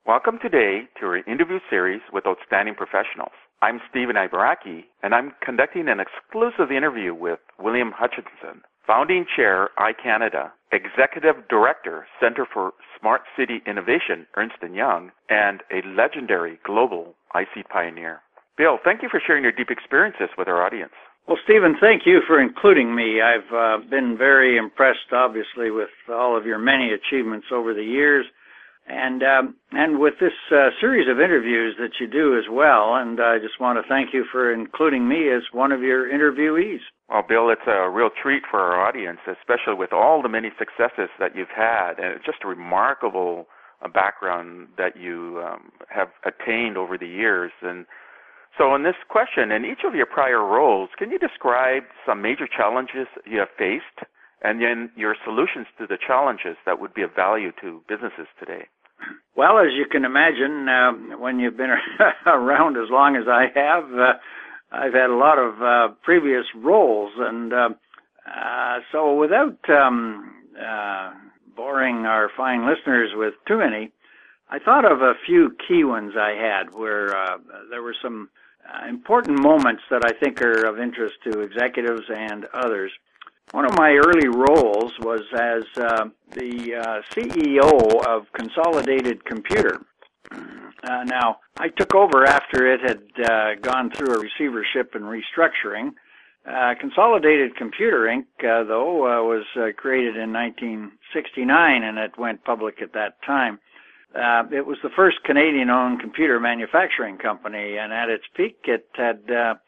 Welcome today to our interview series with outstanding professionals. I'm Stephen Ibaraki, and I'm conducting an exclusive interview with William Hutchinson, Founding Chair, iCanada, Executive Director, Center for Smart City Innovation, Ernst & Young, and a legendary global IC pioneer. Bill, thank you for sharing your deep experiences with our audience. Well, Stephen, thank you for including me. I've been very impressed, obviously, with all of your many achievements over the years, and with this series of interviews that you do as well. And I just want to thank you for including me as one of your interviewees. Well, Bill, it's a real treat for our audience, especially with all the many successes that you've had, and it's just a remarkable background that you have attained over the years. And so in this question, in each of your prior roles, can you describe some major challenges you have faced and then your solutions to the challenges that would be of value to businesses today? Well, as you can imagine, when you've been around as long as I have, I've had a lot of previous roles. And so without boring our fine listeners with too many, I thought of a few key ones I had where there were some important moments that I think are of interest to executives and others. One of my early roles was as the CEO of Consolidated Computer. Now, I took over after it had gone through a receivership and restructuring. Consolidated Computer, Inc., though, was created in 1969, and it went public at that time. It was the first Canadian-owned computer manufacturing company, and at its peak, it had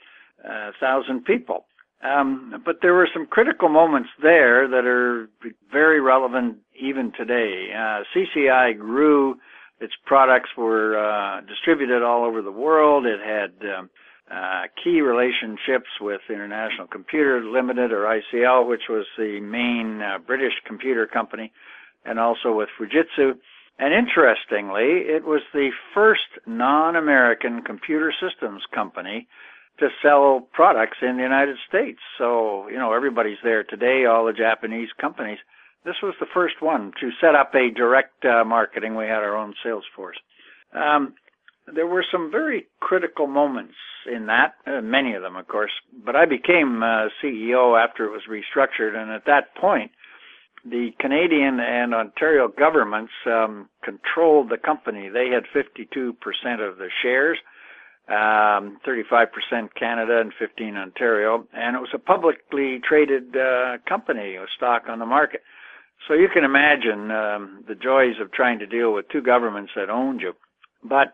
1,000 people. But there were some critical moments there that are very relevant even today. CCI grew. Its products were distributed all over the world. It had key relationships with International Computer Limited, or ICL, which was the main British computer company, and also with Fujitsu. And interestingly, it was the first non-American computer systems company to sell products in the United States. So, everybody's there today, all the Japanese companies. This was the first one to set up a direct marketing. We had our own sales force. There were some very critical moments in that, many of them, of course, but I became CEO after it was restructured, and at that point, the Canadian and Ontario governments controlled the company. They had 52% of the shares, 35% Canada and 15% Ontario, and it was a publicly traded company with stock on the market. So you can imagine the joys of trying to deal with two governments that owned you. But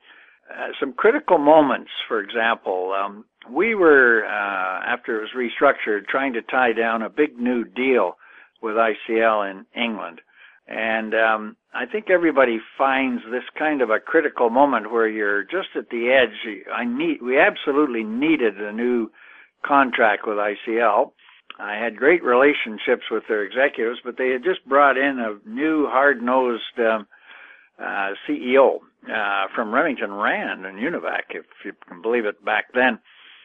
some critical moments, for example, we were, after it was restructured, trying to tie down a big new deal with ICL in England. And I think everybody finds this kind of a critical moment where you're just at the edge. We absolutely needed a new contract with ICL. I had great relationships with their executives, but they had just brought in a new hard-nosed CEO from Remington Rand and Univac, if you can believe it, back then.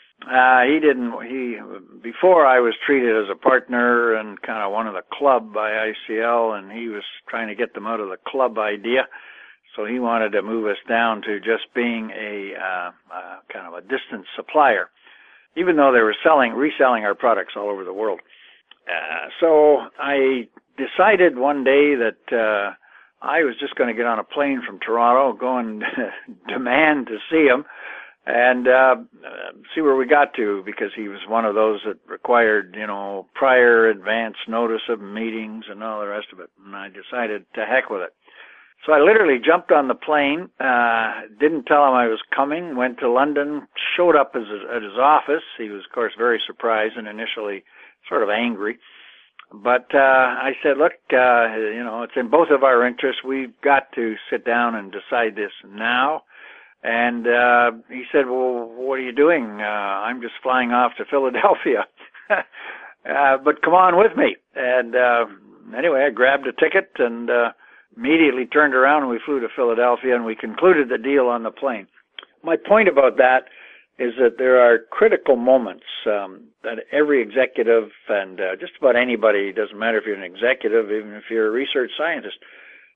Before I was treated as a partner and kind of one of the club by ICL, and he was trying to get them out of the club idea. So he wanted to move us down to just being a kind of a distant supplier, even though they were reselling our products all over the world. So I decided one day that I was just going to get on a plane from Toronto, go and demand to see him, and see where we got to, because he was one of those that required, prior advance notice of meetings and all the rest of it. And I decided to heck with it. So I literally jumped on the plane, didn't tell him I was coming, went to London, showed up at his office. He was, of course, very surprised and initially sort of angry. But I said, look, it's in both of our interests. We've got to sit down and decide this now. And he said, well, what are you doing? I'm just flying off to Philadelphia. But come on with me. And anyway, I grabbed a ticket and immediately turned around and we flew to Philadelphia and we concluded the deal on the plane. My point about that is that there are critical moments that every executive and just about anybody, doesn't matter if you're an executive, even if you're a research scientist,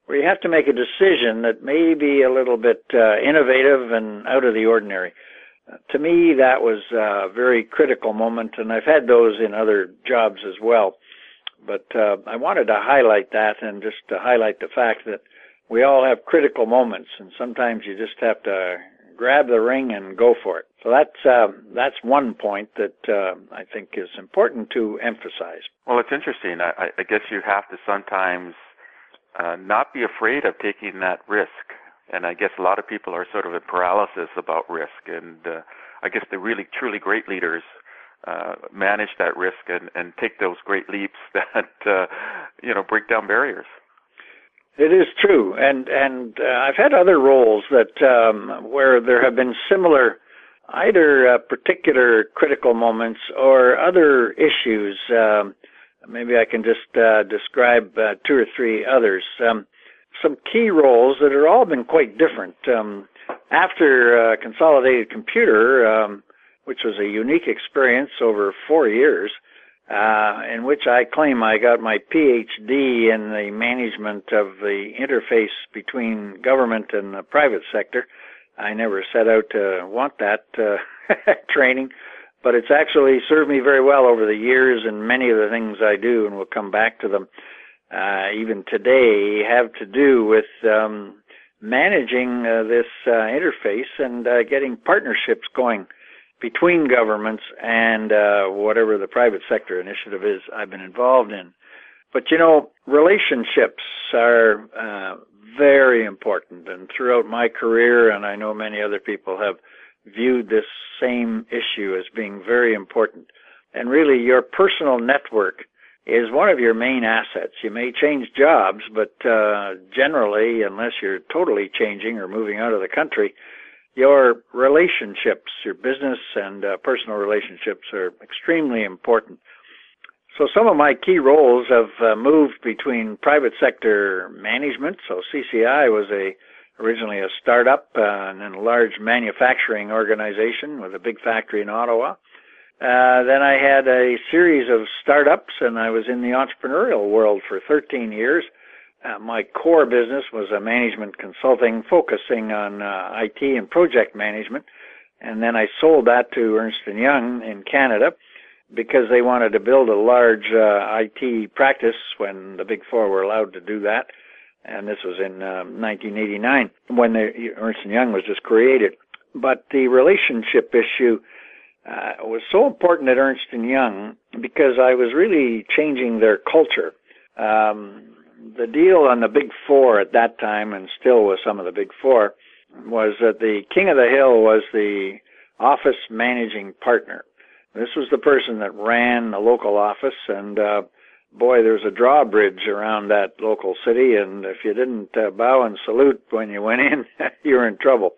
where you have to make a decision that may be a little bit innovative and out of the ordinary. To me, that was a very critical moment, and I've had those in other jobs as well. But I wanted to highlight that, and just to highlight the fact that we all have critical moments, and sometimes you just have to grab the ring and go for it. So that's one point that I think is important to emphasize. Well, it's interesting. I guess you have to sometimes not be afraid of taking that risk. And I guess a lot of people are sort of in paralysis about risk. And I guess the really, truly great leaders manage that risk and take those great leaps that, break down barriers. It is true. And I've had other roles that where there have been similar, either particular critical moments or other issues. Maybe I can just describe two or three others. Some key roles that have all been quite different. After Consolidated Computer, which was a unique experience over 4 years, in which I claim I got my PhD in the management of the interface between government and the private sector. I never set out to want that training, but it's actually served me very well over the years, and many of the things I do, and we'll come back to them, even today, have to do with managing this interface and getting partnerships going between governments and whatever the private sector initiative is I've been involved in. But, relationships are very important, and throughout my career, and I know many other people have viewed this same issue as being very important. And really, your personal network is one of your main assets. You may change jobs, but generally, unless you're totally changing or moving out of the country, your relationships, your business and personal relationships are extremely important. So some of my key roles have moved between private sector management. So CCI was originally a startup and then a large manufacturing organization with a big factory in Ottawa. Then I had a series of startups, and I was in the entrepreneurial world for 13 years. My core business was a management consulting focusing on IT and project management. And then I sold that to Ernst & Young in Canada because they wanted to build a large IT practice when the Big Four were allowed to do that. And this was in 1989 when Ernst & Young was just created. But the relationship issue was so important at Ernst & Young because I was really changing their culture. The deal on the Big Four at that time, and still with some of the Big Four, was that the king of the hill was the office managing partner. This was the person that ran the local office, and boy, there's a drawbridge around that local city, and if you didn't bow and salute when you went in, you were in trouble.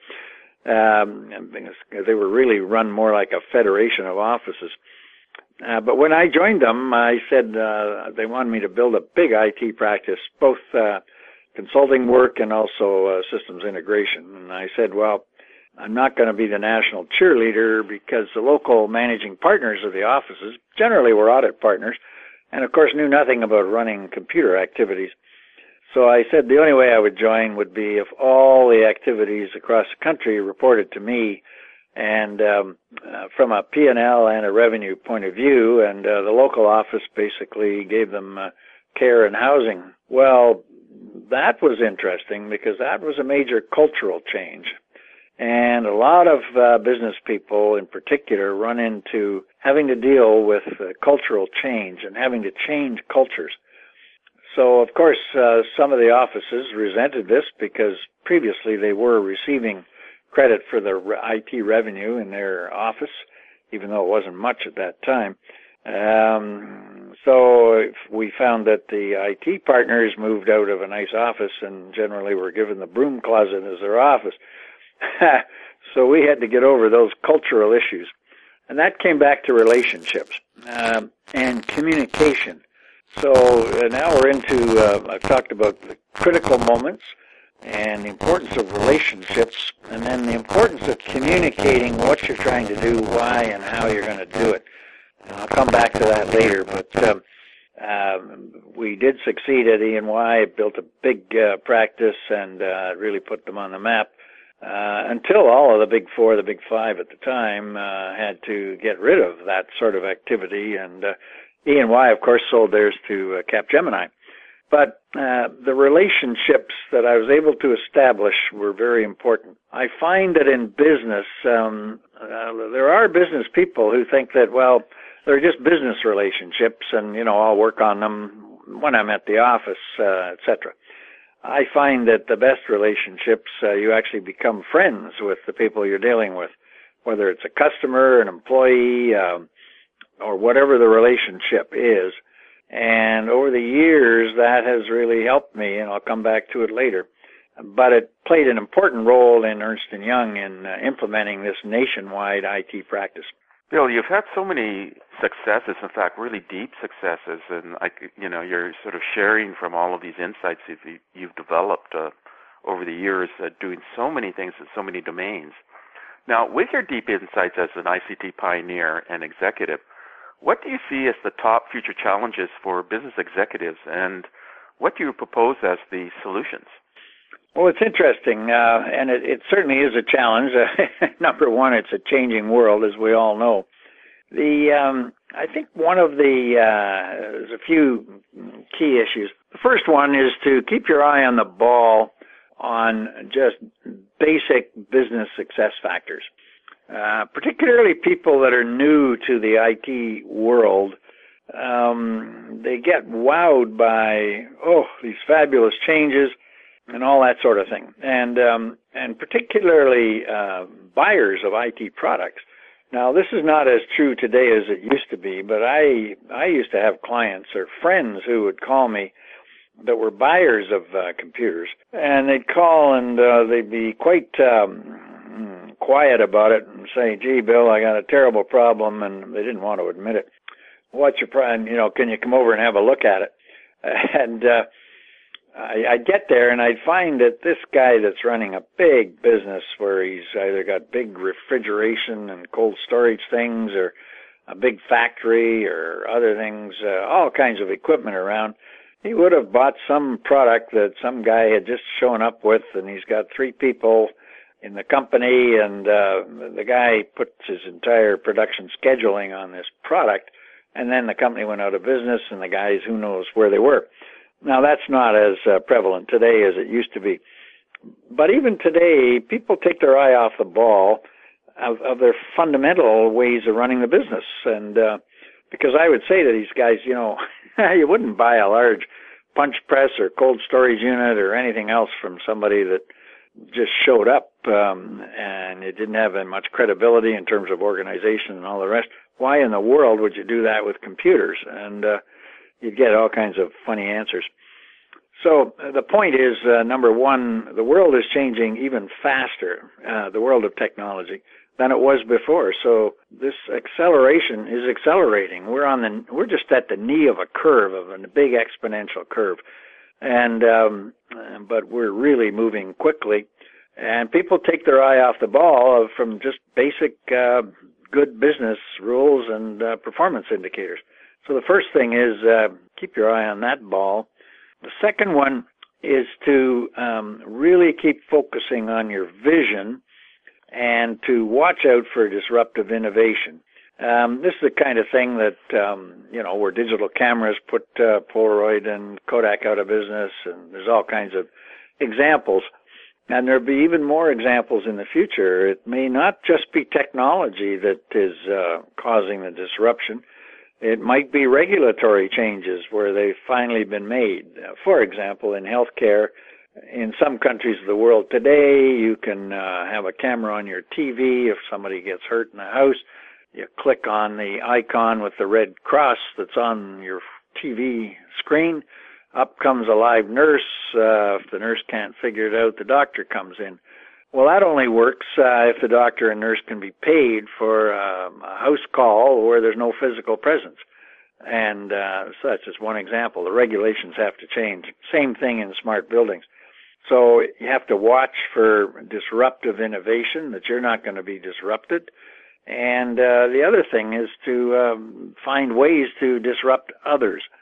They were really run more like a federation of offices. But when I joined them, I said they wanted me to build a big IT practice, both consulting work and also systems integration. And I said, well, I'm not going to be the national cheerleader because the local managing partners of the offices generally were audit partners and, of course, knew nothing about running computer activities. So I said the only way I would join would be if all the activities across the country reported to me, and from a P&L and a revenue point of view, and the local office basically gave them care and housing. Well, that was interesting because that was a major cultural change. And a lot of business people in particular run into having to deal with cultural change and having to change cultures. So, of course, some of the offices resented this because previously they were receiving credit for their IT revenue in their office, even though it wasn't much at that time. So we found that the IT partners moved out of a nice office and generally were given the broom closet as their office. So we had to get over those cultural issues. And that came back to relationships and communication. So now we're into, I've talked about the critical moments and the importance of relationships, and then the importance of communicating what you're trying to do, why, and how you're going to do it. And I'll come back to that later, but We did succeed at E&Y, built a big practice, and really put them on the map. Until all of the big four, the big five at the time, had to get rid of that sort of activity, and E&Y, of course, sold theirs to Capgemini. But the relationships that I was able to establish were very important. I find that in business, there are business people who think that, well, they're just business relationships, and, I'll work on them when I'm at the office, etc. I find that the best relationships, you actually become friends with the people you're dealing with, whether it's a customer, an employee, or whatever the relationship is. And over the years, that has really helped me, and I'll come back to it later. But it played an important role in Ernst & Young in implementing this nationwide IT practice. Bill, you've had so many successes, in fact, really deep successes, and you're sort of sharing from all of these insights you've developed over the years, doing so many things in so many domains. Now, with your deep insights as an ICT pioneer and executive, what do you see as the top future challenges for business executives, and what do you propose as the solutions? Well, it's interesting, and it certainly is a challenge. Number one, it's a changing world, as we all know. I think one of there's a few key issues. The first one is to keep your eye on the ball on just basic business success factors. Particularly people that are new to the IT world, they get wowed by, these fabulous changes and all that sort of thing. And particularly buyers of IT products. Now, this is not as true today as it used to be, but I used to have clients or friends who would call me that were buyers of computers, and they'd call and they'd be quite quiet about it and say, "Gee, Bill, I got a terrible problem," and they didn't want to admit it. "What's your problem? Can you come over and have a look at it?" And I'd get there and I'd find that this guy that's running a big business where he's either got big refrigeration and cold storage things or a big factory or other things, all kinds of equipment around, he would have bought some product that some guy had just shown up with, and he's got 3 people in the company, and the guy puts his entire production scheduling on this product, and then the company went out of business, and the guys, who knows where they were. Now, that's not as prevalent today as it used to be. But even today, people take their eye off the ball of their fundamental ways of running the business. And because I would say to these guys, you wouldn't buy a large punch press or cold storage unit or anything else from somebody that just showed up and it didn't have much credibility in terms of organization and all the rest. Why in the world would you do that with computers? And you'd get all kinds of funny answers. So the point is, number one, the world is changing even faster, the world of technology, than it was before. So this acceleration is accelerating. We're just at the knee of a curve, of a big exponential curve. And but we're really moving quickly, and people take their eye off the ball from just basic good business rules and performance indicators. So the first thing is keep your eye on that ball. The second one is to really keep focusing on your vision and to watch out for disruptive innovation. This is the kind of thing that, where digital cameras put Polaroid and Kodak out of business, and there's all kinds of examples. And there'll be even more examples in the future. It may not just be technology that is causing the disruption. It might be regulatory changes where they've finally been made. For example, in healthcare, in some countries of the world today, you can have a camera on your TV if somebody gets hurt in the house. You click on the icon with the red cross that's on your TV screen. Up comes a live nurse. If the nurse can't figure it out, the doctor comes in. Well, that only works if the doctor and nurse can be paid for a house call where there's no physical presence. And so that's just one example. The regulations have to change. Same thing in smart buildings. So you have to watch for disruptive innovation, that you're not going to be disrupted. And the other thing is to find ways to disrupt others.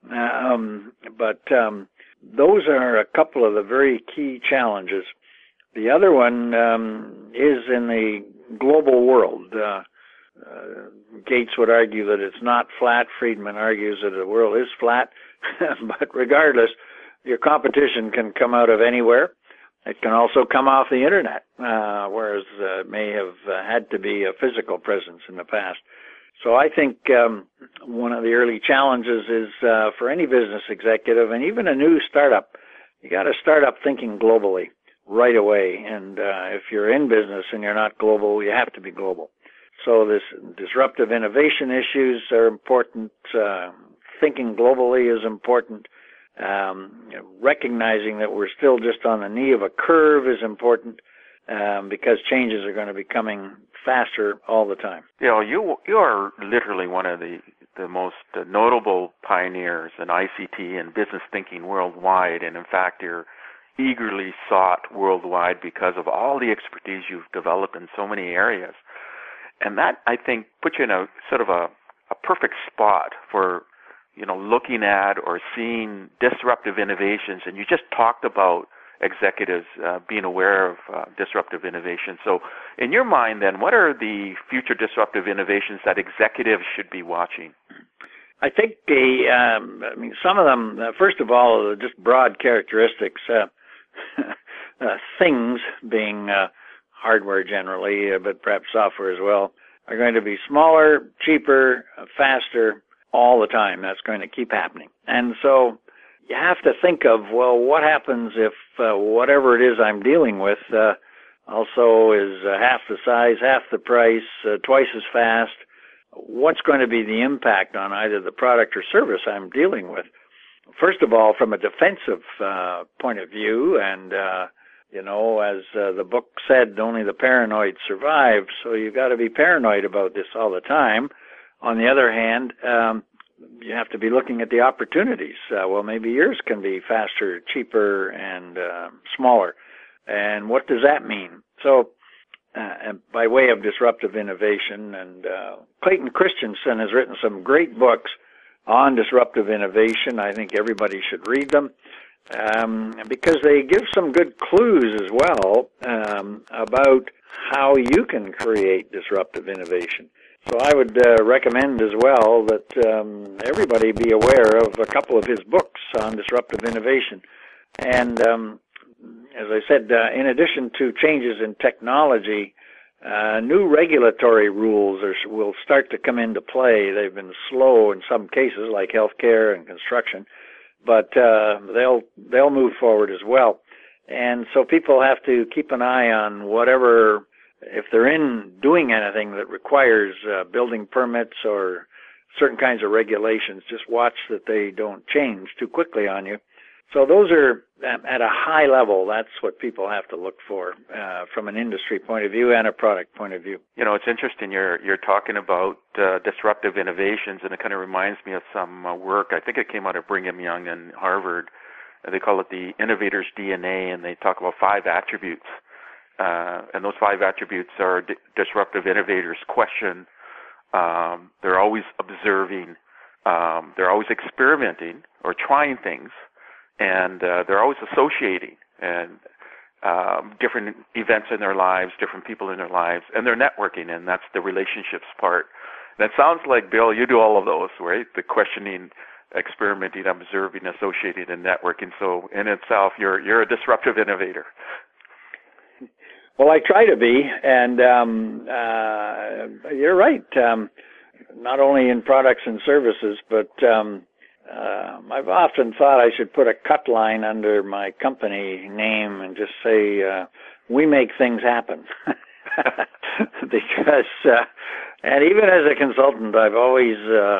But those are a couple of the very key challenges. The other one is in the global world. Gates would argue that it's not flat. Friedman argues that the world is flat. But regardless, your competition can come out of anywhere. It can also come off the internet, whereas it may have had to be a physical presence in the past. So I think one of the early challenges is for any business executive and even a new startup, you got to start up thinking globally right away. And if you're in business and you're not global, you have to be global. So this disruptive innovation issues are important. Thinking globally is important. Recognizing that we're still just on the knee of a curve is important because changes are going to be coming faster all the time. You are literally one of the most notable pioneers in ICT and business thinking worldwide, and in fact you're eagerly sought worldwide because of all the expertise you've developed in so many areas. And that, I think, puts you in a sort of a perfect spot for looking at or seeing disruptive innovations. And you just talked about executives being aware of disruptive innovation. So in your mind, then, what are the future disruptive innovations that executives should be watching? I think some of them, first of all, are just broad characteristics. Things being hardware generally, but perhaps software as well, are going to be smaller, cheaper, faster, all the time. That's going to keep happening. And so you have to think of, well, what happens if whatever it is I'm dealing with also is half the size, half the price, twice as fast? What's going to be the impact on either the product or service I'm dealing with? First of all, from a defensive point of view, and as the book said, only the paranoid survive, so you've got to be paranoid about this all the time. On the other hand, you have to be looking at the opportunities. Well, maybe yours can be faster, cheaper, and smaller. And what does that mean? So, by way of disruptive innovation, and Clayton Christensen has written some great books on disruptive innovation. I think everybody should read them because they give some good clues as well about how you can create disruptive innovation. So I would recommend as well that everybody be aware of a couple of his books on disruptive innovation. And as I said, in addition to changes in technology, new regulatory rules will start to come into play. They've been slow in some cases, like healthcare and construction, but they'll move forward as well. And so people have to keep an eye on whatever. If they're doing anything that requires building permits or certain kinds of regulations, just watch that they don't change too quickly on you. So those are, at a high level, that's what people have to look for from an industry point of view and a product point of view. It's interesting. You're talking about disruptive innovations, and it kind of reminds me of some work. I think it came out of Brigham Young and Harvard. They call it the innovator's DNA, and they talk about 5 attributes. And those 5 attributes are disruptive innovators question. They're always observing. They're always experimenting or trying things. And they're always associating and different events in their lives, different people in their lives. And they're networking, and that's the relationships part. And it sounds like, Bill, you do all of those, right? The questioning, experimenting, observing, associating, and networking. So in itself, you're a disruptive innovator. Well, I try to be, and you're right. Not only in products and services, but I've often thought I should put a cut line under my company name and just say, we make things happen. Because, and even as a consultant, I've always,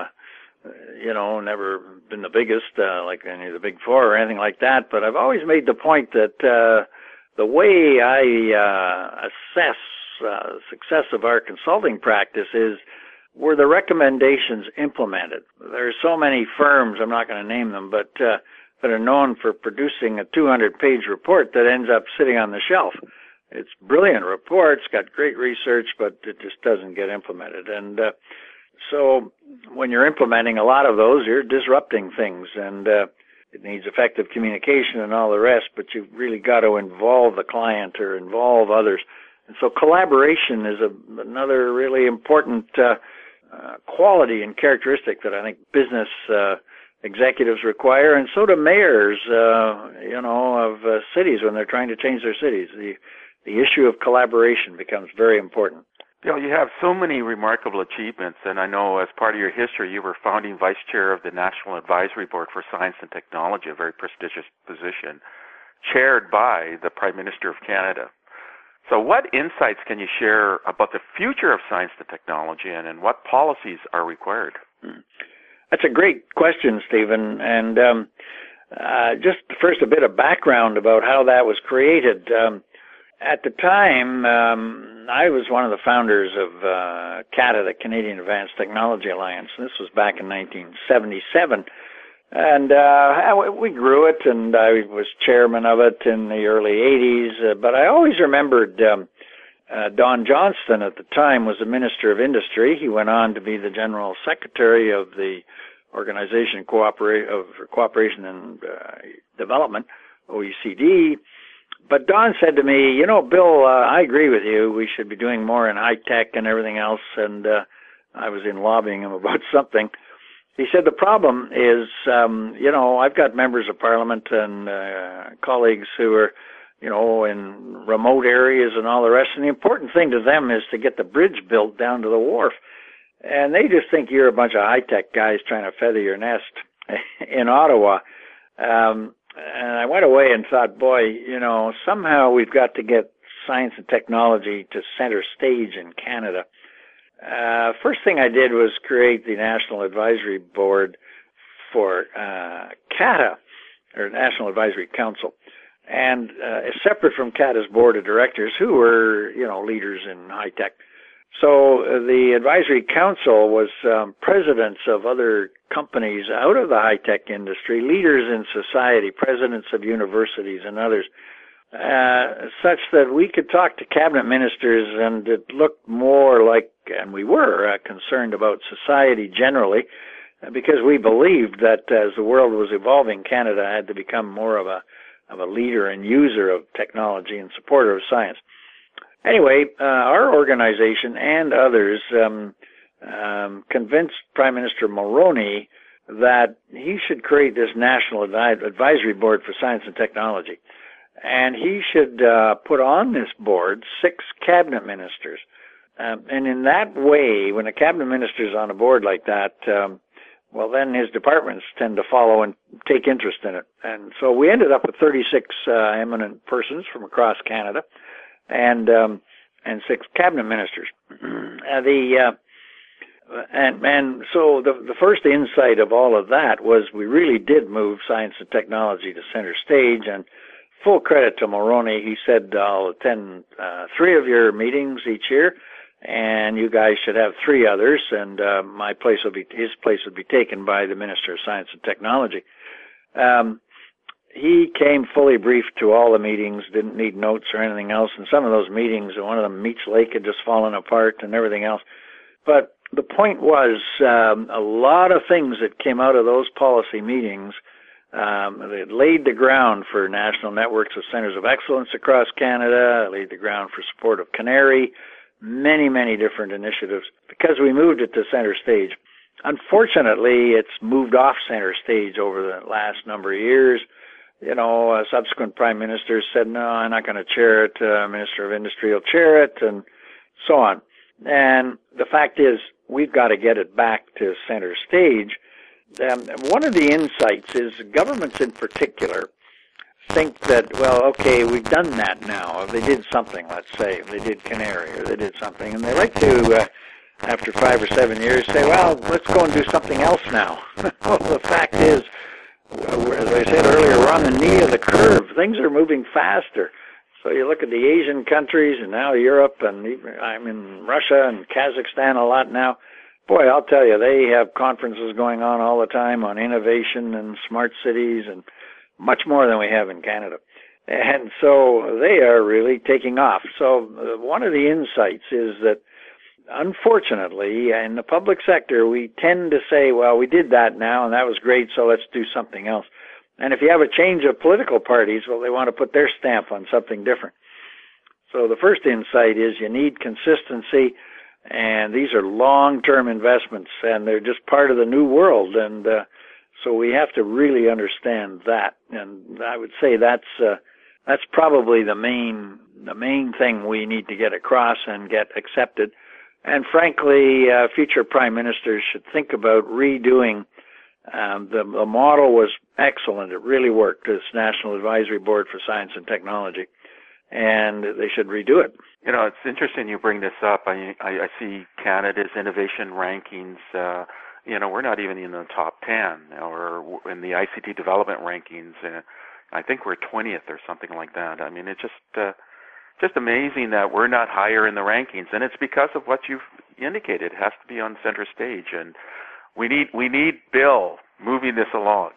never been the biggest, like any of the big four or anything like that, but I've always made the point that the way I assess success of our consulting practice is, were the recommendations implemented? There are so many firms, I'm not going to name them, but that are known for producing a 200-page report that ends up sitting on the shelf. It's brilliant report, it's got great research, but it just doesn't get implemented. And So when you're implementing a lot of those, you're disrupting things, and it needs effective communication and all the rest, but you've really got to involve the client or involve others. And so collaboration is another really important quality and characteristic that I think business executives require, and so do mayors, of cities when they're trying to change their cities. The issue of collaboration becomes very important. Bill, you have so many remarkable achievements, and I know as part of your history you were founding vice chair of the National Advisory Board for Science and Technology, a very prestigious position, chaired by the Prime Minister of Canada. So what insights can you share about the future of science and technology, and what policies are required? That's a great question, Stephen, and just first a bit of background about how that was created. At the time, I was one of the founders of CATA, the Canadian Advanced Technology Alliance. This was back in 1977. And we grew it, and I was chairman of it in the early 80s. But I always remembered Don Johnston at the time was the Minister of Industry. He went on to be the General Secretary of the Organization for Cooperation and Development, OECD. But Don said to me, Bill, I agree with you. We should be doing more in high tech and everything else. And I was in lobbying him about something. He said, the problem is, I've got members of parliament and colleagues who are, in remote areas and all the rest. And the important thing to them is to get the bridge built down to the wharf. And they just think you're a bunch of high tech guys trying to feather your nest in Ottawa. And I went away and thought, boy, somehow we've got to get science and technology to center stage in Canada. First thing I did was create the National Advisory Board for CATA, or National Advisory Council, and separate from CATA's board of directors, who were, leaders in high tech. So the Advisory Council was presidents of other companies out of the high-tech industry, leaders in society, presidents of universities and others, such that we could talk to cabinet ministers, and it looked more like, and we were concerned about society generally, because we believed that as the world was evolving, Canada had to become more of a leader and user of technology and supporter of science. Anyway, our organization and others convinced Prime Minister Mulroney that he should create this National Advisory Board for Science and Technology. And he should put on this board 6 cabinet ministers. And in that way, when a cabinet minister is on a board like that, then his departments tend to follow and take interest in it. And so we ended up with 36 eminent persons from across Canada, and 6 cabinet ministers. So the first insight of all of that was we really did move science and technology to center stage, and full credit to Mulroney. He said, I'll attend 3 of your meetings each year, and you guys should have 3 others, and his place would be taken by the Minister of Science and Technology. He came fully briefed to all the meetings, didn't need notes or anything else. And some of those meetings, one of them, Meech Lake, had just fallen apart and everything else. But the point was, a lot of things that came out of those policy meetings, they laid the ground for national networks of centers of excellence across Canada, laid the ground for support of Canary, many, many different initiatives, because we moved it to center stage. Unfortunately, it's moved off center stage over the last number of years. Subsequent prime ministers said, no, I'm not going to chair it. Minister of Industry will chair it, and so on. And the fact is, we've got to get it back to center stage. One of the insights is governments in particular think that, we've done that now. If they did something, let's say, if they did Canary or they did something, and they like to, after 5 or 7 years, say, let's go and do something else now. Well, the fact is, as I said earlier, we're on the knee of the curve. Things are moving faster. So you look at the Asian countries and now Europe, and even, I'm in Russia and Kazakhstan a lot now. Boy, I'll tell you, they have conferences going on all the time on innovation and smart cities and much more than we have in Canada. And so they are really taking off. So one of the insights is that unfortunately, in the public sector, we tend to say, well, we did that now, and that was great, so let's do something else. And if you have a change of political parties, well, they want to put their stamp on something different. So the first insight is you need consistency, and these are long-term investments, and they're just part of the new world, and so we have to really understand that. And I would say that's probably the main thing we need to get across and get accepted. And frankly, future prime ministers should think about redoing. The model was excellent. It really worked. This National Advisory Board for Science and Technology, and they should redo it. You know, it's interesting you bring this up. I see Canada's innovation rankings. We're not even in the top 10, or in the ICT development rankings. I think we're 20th or something like that. I mean, it's just amazing that we're not higher in the rankings, and it's because of what you've indicated. It has to be on center stage, and we need Bill moving this along.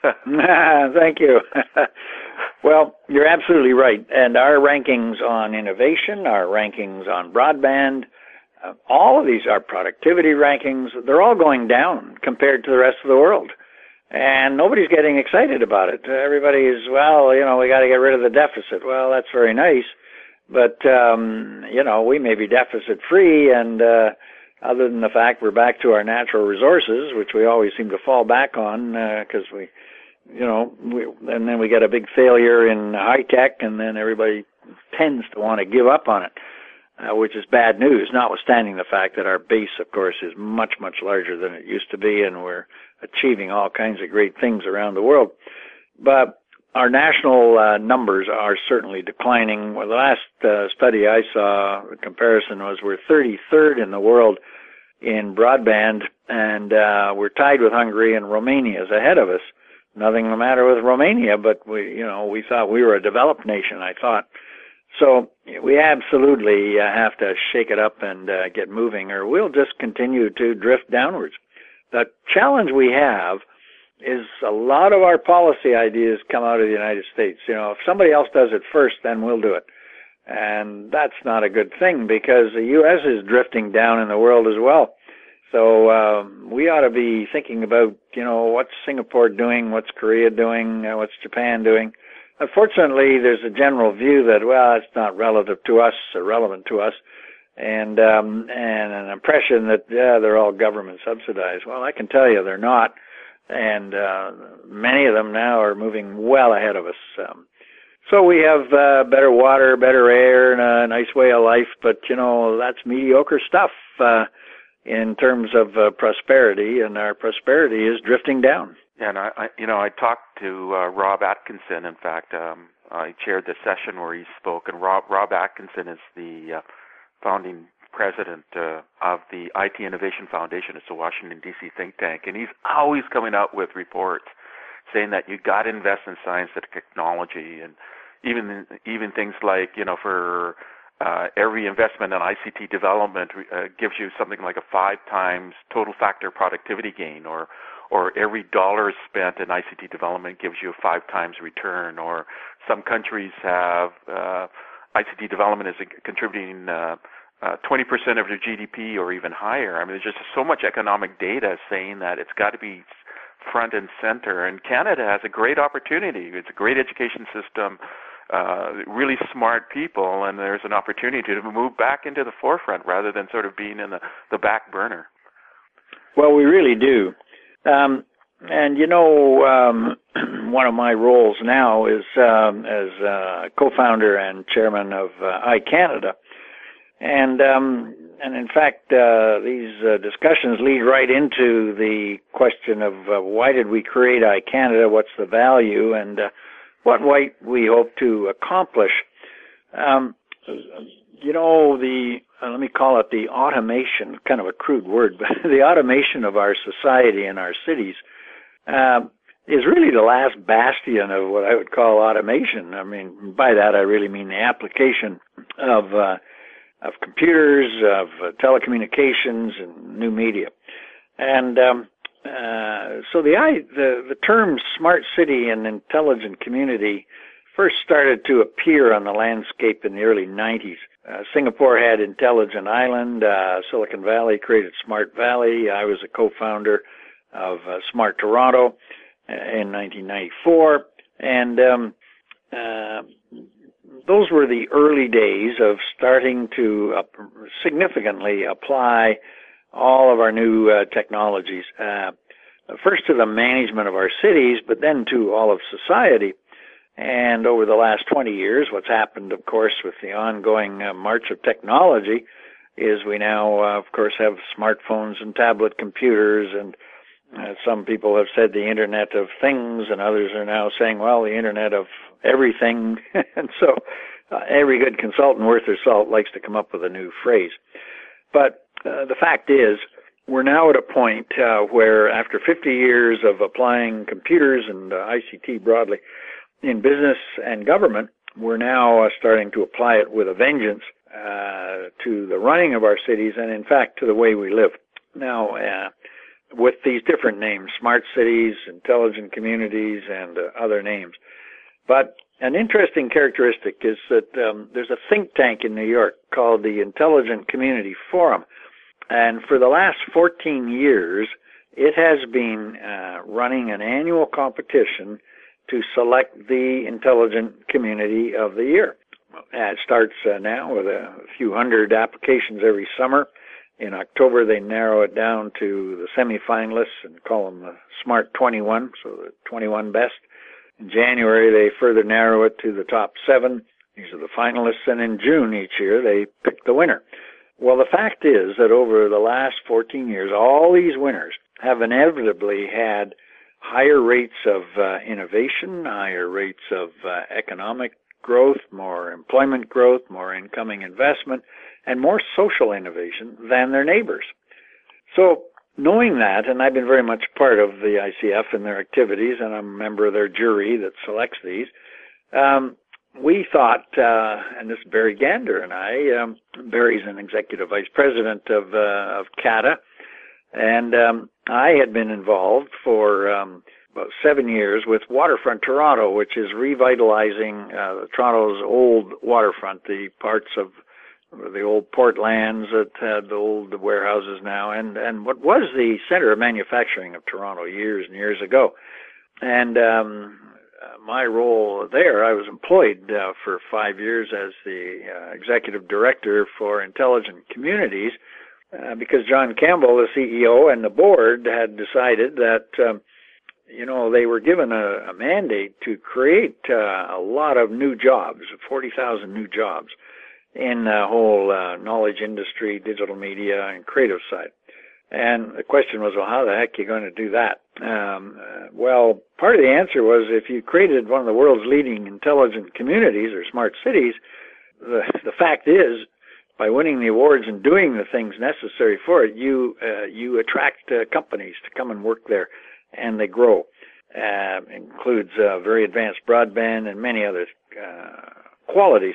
Thank you. Well, you're absolutely right. And our rankings on innovation, our rankings on broadband, all of these, our productivity rankings, they're all going down compared to the rest of the world. And nobody's getting excited about it. Everybody is, well, we got to get rid of the deficit. Well, that's very nice. But, we may be deficit free, and other than the fact we're back to our natural resources, which we always seem to fall back on because and then we get a big failure in high tech, and then everybody tends to want to give up on it, which is bad news, notwithstanding the fact that our base, of course, is much, much larger than it used to be, and we're achieving all kinds of great things around the world. But our national numbers are certainly declining. Well, the last study I saw, the comparison was we're 33rd in the world in broadband, and we're tied with Hungary, and Romania is ahead of us. Nothing the matter with Romania, but we thought we were a developed nation, I thought. So we absolutely have to shake it up and get moving, or we'll just continue to drift downwards. The challenge we have is a lot of our policy ideas come out of the United States. If somebody else does it first, then we'll do it. And that's not a good thing, because the U.S. is drifting down in the world as well. So we ought to be thinking about, what's Singapore doing, what's Korea doing, what's Japan doing. Unfortunately, there's a general view that, well, it's not relative to us or relevant to us, and an impression that, they're all government subsidized. Well, I can tell you they're not, and many of them now are moving well ahead of us. So we have better water, better air, and a nice way of life, but, that's mediocre stuff in terms of prosperity, and our prosperity is drifting down. Yeah, and I talked to Rob Atkinson. In fact, I chaired the session where he spoke, and Rob Atkinson is the founding president of the IT Innovation Foundation. It's a Washington, D.C. think tank, and he's always coming out with reports saying that you got to invest in science and technology, and even things like, for every investment in ICT development gives you something like a 5 times total factor productivity gain, or every dollar spent in ICT development gives you a 5 times return, or some countries have ICT development is contributing 20% of their GDP or even higher. I mean, there's just so much economic data saying that it's got to be front and center, and Canada has a great opportunity. It's a great education system, really smart people, and there's an opportunity to move back into the forefront rather than sort of being in the back burner. Well, we really do. And one of my roles now is as co-founder and chairman of iCanada. And in fact, these discussions lead right into the question of why did we create iCanada, what's the value, and what might we hope to accomplish. Let me call it the automation, kind of a crude word, but the automation of our society and our cities is really the last bastion of what I would call automation. I mean, by that I really mean the application of computers, of telecommunications, and new media. And so the term smart city and intelligent community first started to appear on the landscape in the early 90s. Singapore had Intelligent Island. Silicon Valley created Smart Valley. I was a co-founder of Smart Toronto in 1994. And those were the early days of starting to significantly apply all of our new technologies, first to the management of our cities, but then to all of society. And over the last 20 years, what's happened, of course, with the ongoing march of technology is we now, of course, have smartphones and tablet computers, and some people have said the Internet of Things, and others are now saying, well, the Internet of everything. And so every good consultant worth their salt likes to come up with a new phrase. But the fact is, we're now at a point where after 50 years of applying computers and ICT broadly in business and government, we're now starting to apply it with a vengeance to the running of our cities and, in fact, to the way we live. Now, with these different names, smart cities, intelligent communities, and other names. But an interesting characteristic is that there's a think tank in New York called the Intelligent Community Forum. And for the last 14 years, it has been running an annual competition to select the Intelligent Community of the Year. It starts now with a few hundred applications every summer. In October, they narrow it down to the semifinalists and call them the Smart 21, so the 21 best. In January, they further narrow it to the top 7. These are the finalists, and in June each year, they pick the winner. Well, the fact is that over the last 14 years, all these winners have inevitably had higher rates of innovation, higher rates of economic growth, more employment growth, more incoming investment, and more social innovation than their neighbors. So knowing that, and I've been very much part of the ICF and their activities, and I'm a member of their jury that selects these, we thought, and this is Barry Gander and I, Barry's an executive vice president of CATA, and I had been involved for about 7 years with Waterfront Toronto, which is revitalizing Toronto's old waterfront, the parts of the old port lands that had the old warehouses now, and what was the center of manufacturing of Toronto years and years ago. And my role there, I was employed for 5 years as the executive director for Intelligent Communities because John Campbell, the CEO, and the board had decided that they were given a mandate to create a lot of new jobs, 40,000 new jobs in the whole knowledge industry, digital media, and creative side. And the question was, well, how the heck are you going to do that? Well, part of the answer was if you created one of the world's leading intelligent communities or smart cities, the fact is, by winning the awards and doing the things necessary for it, you attract companies to come and work there, and they grow. Includes very advanced broadband and many other qualities.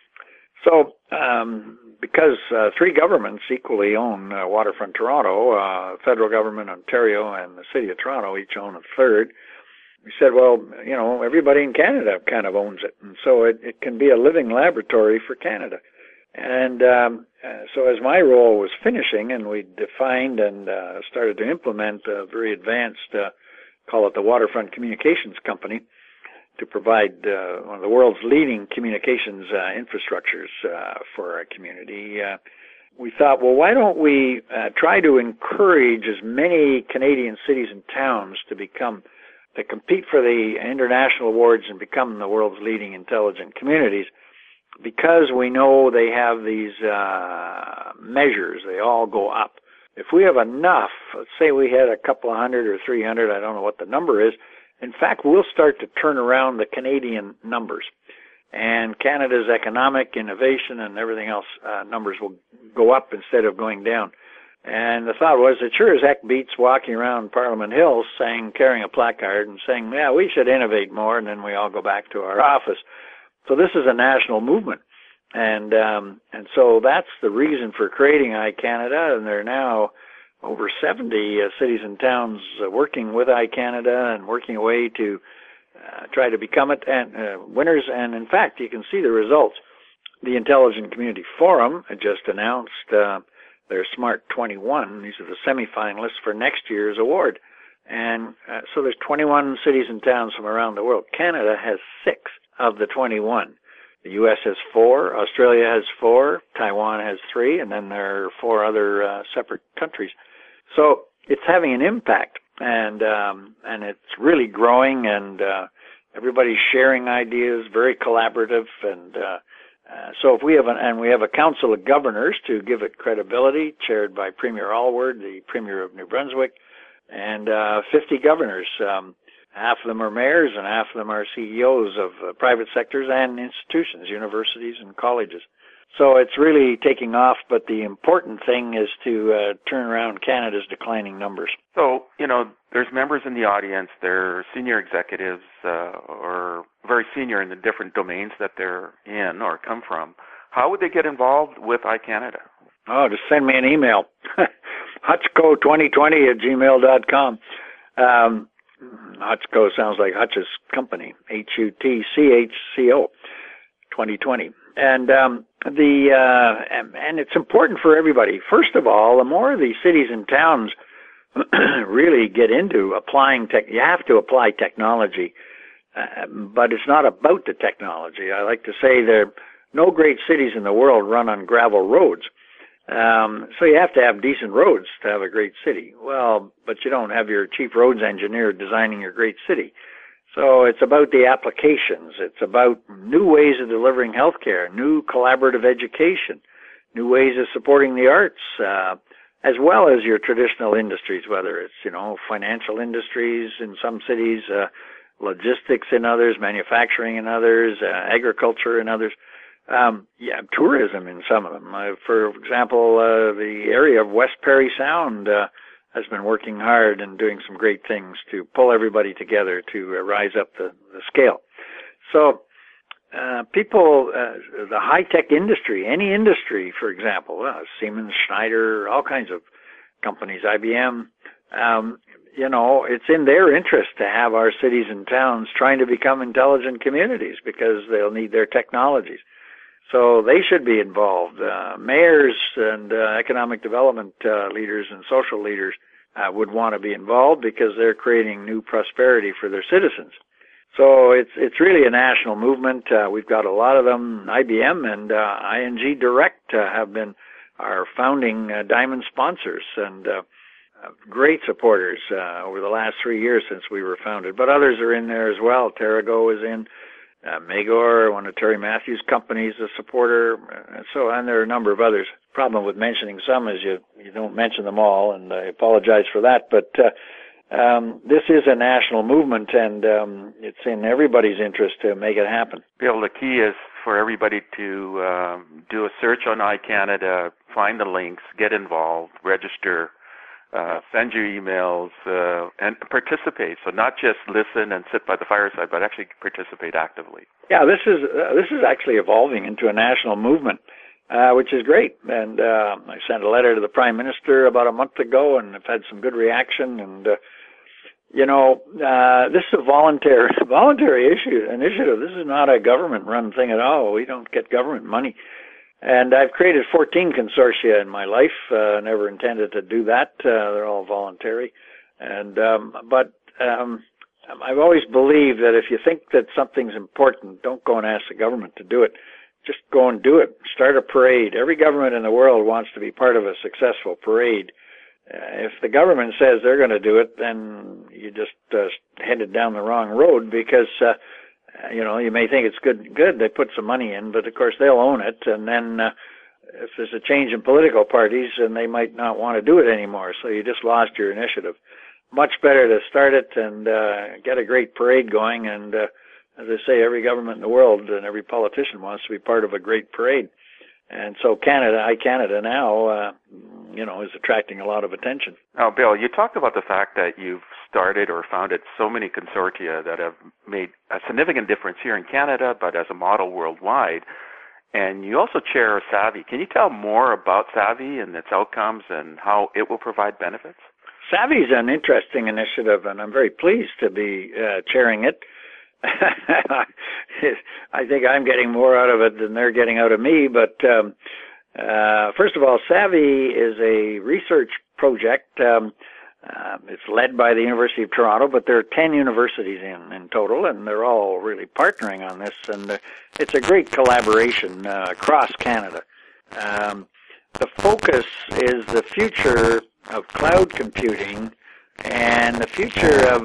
So, because 3 governments equally own Waterfront Toronto, federal government, Ontario, and the City of Toronto each own a third, we said, well, everybody in Canada kind of owns it, and so it can be a living laboratory for Canada. And so as my role was finishing, and we defined and started to implement a very advanced, call it the Waterfront Communications Company, to provide one of the world's leading communications infrastructures for our community, we thought, well, why don't we try to encourage as many Canadian cities and towns to compete for the international awards and become the world's leading intelligent communities, because we know they have these measures. They all go up. If we have enough, let's say we had a couple of hundred or 300, I don't know what the number is, in fact, we'll start to turn around the Canadian numbers. And Canada's economic, innovation, and everything else numbers will go up instead of going down. And the thought was, it sure as heck beats walking around Parliament Hill carrying a placard and saying, yeah, we should innovate more, and then we all go back to our office. So this is a national movement. And so that's the reason for creating iCanada, and there are now over 70 cities and towns working with iCanada and working away to try to become it and winners. And in fact, you can see the results. The Intelligent Community Forum just announced their Smart 21. These are the semifinalists for next year's award. And so there's 21 cities and towns from around the world. Canada has 6 of the 21. The U.S. has 4, Australia has 4, Taiwan has 3, and then there are 4 other separate countries. So it's having an impact, and it's really growing, and everybody's sharing ideas, very collaborative, and so if we have we have a council of governors to give it credibility, chaired by Premier Alward, the Premier of New Brunswick, and 50 governors. Half of them are mayors, and half of them are CEOs of private sectors and institutions, universities and colleges. So it's really taking off, but the important thing is to turn around Canada's declining numbers. So, there's members in the audience, they're senior executives or very senior in the different domains that they're in or come from. How would they get involved with iCanada? Oh, just send me an email, hutchco2020@gmail.com. Hutchco sounds like Hutch's company, Hutchco 2020. And and it's important for everybody. First of all, the more the cities and towns really get into applying you have to apply technology, but it's not about the technology. I like to say no great cities in the world run on gravel roads. So you have to have decent roads to have a great city. Well, but you don't have your chief roads engineer designing your great city. So it's about the applications. It's about new ways of delivering healthcare, new collaborative education, new ways of supporting the arts, as well as your traditional industries, whether it's, financial industries in some cities, logistics in others, manufacturing in others, agriculture in others. Tourism in some of them. For example, the area of West Parry Sound has been working hard and doing some great things to pull everybody together to rise up the scale. So people, the high-tech industry, any industry, for example, Siemens, Schneider, all kinds of companies, IBM, it's in their interest to have our cities and towns trying to become intelligent communities because they'll need their technologies. So they should be involved. Mayors and economic development leaders and social leaders would want to be involved because they're creating new prosperity for their citizens. So it's really a national movement. We've got a lot of them. IBM and ING Direct have been our founding diamond sponsors and great supporters over the last 3 years since we were founded. But others are in there as well. Terrago is in. Magor, one of Terry Matthews' companies, a supporter, and there are a number of others. Problem with mentioning some is you don't mention them all, and I apologize for that. But this is a national movement, and it's in everybody's interest to make it happen. Bill, the key is for everybody to do a search on iCanada, find the links, get involved, register, send your emails, and participate. So not just listen and sit by the fireside, but actually participate actively. Yeah, this is actually evolving into a national movement, which is great. And I sent a letter to the Prime Minister about a month ago, and I've had some good reaction. And this is a voluntary initiative. This is not a government-run thing at all. We don't get government money. And I've created 14 consortia in my life. Never intended to do that. They're all voluntary. And but I've always believed that if you think that something's important, don't go and ask the government to do it. Just go and do it. Start a parade. Every government in the world wants to be part of a successful parade. If the government says they're going to do it, then you just headed down the wrong road because you may think it's good. They put some money in, but of course they'll own it. And then if there's a change in political parties, then they might not want to do it anymore. So you just lost your initiative. Much better to start it and get a great parade going. And as I say, every government in the world and every politician wants to be part of a great parade. And so iCanada now, is attracting a lot of attention. Now, Bill, you talked about the fact that you've started or founded so many consortia that have made a significant difference here in Canada, but as a model worldwide. And you also chair Savvy. Can you tell more about Savvy and its outcomes and how it will provide benefits? Savvy is an interesting initiative, and I'm very pleased to be chairing it. I think I'm getting more out of it than they're getting out of me. But first of all, Savvy is a research project. It's led by the University of Toronto, but there are 10 universities in total, and they're all really partnering on this. And it's a great collaboration across Canada. The focus is the future of cloud computing and the future of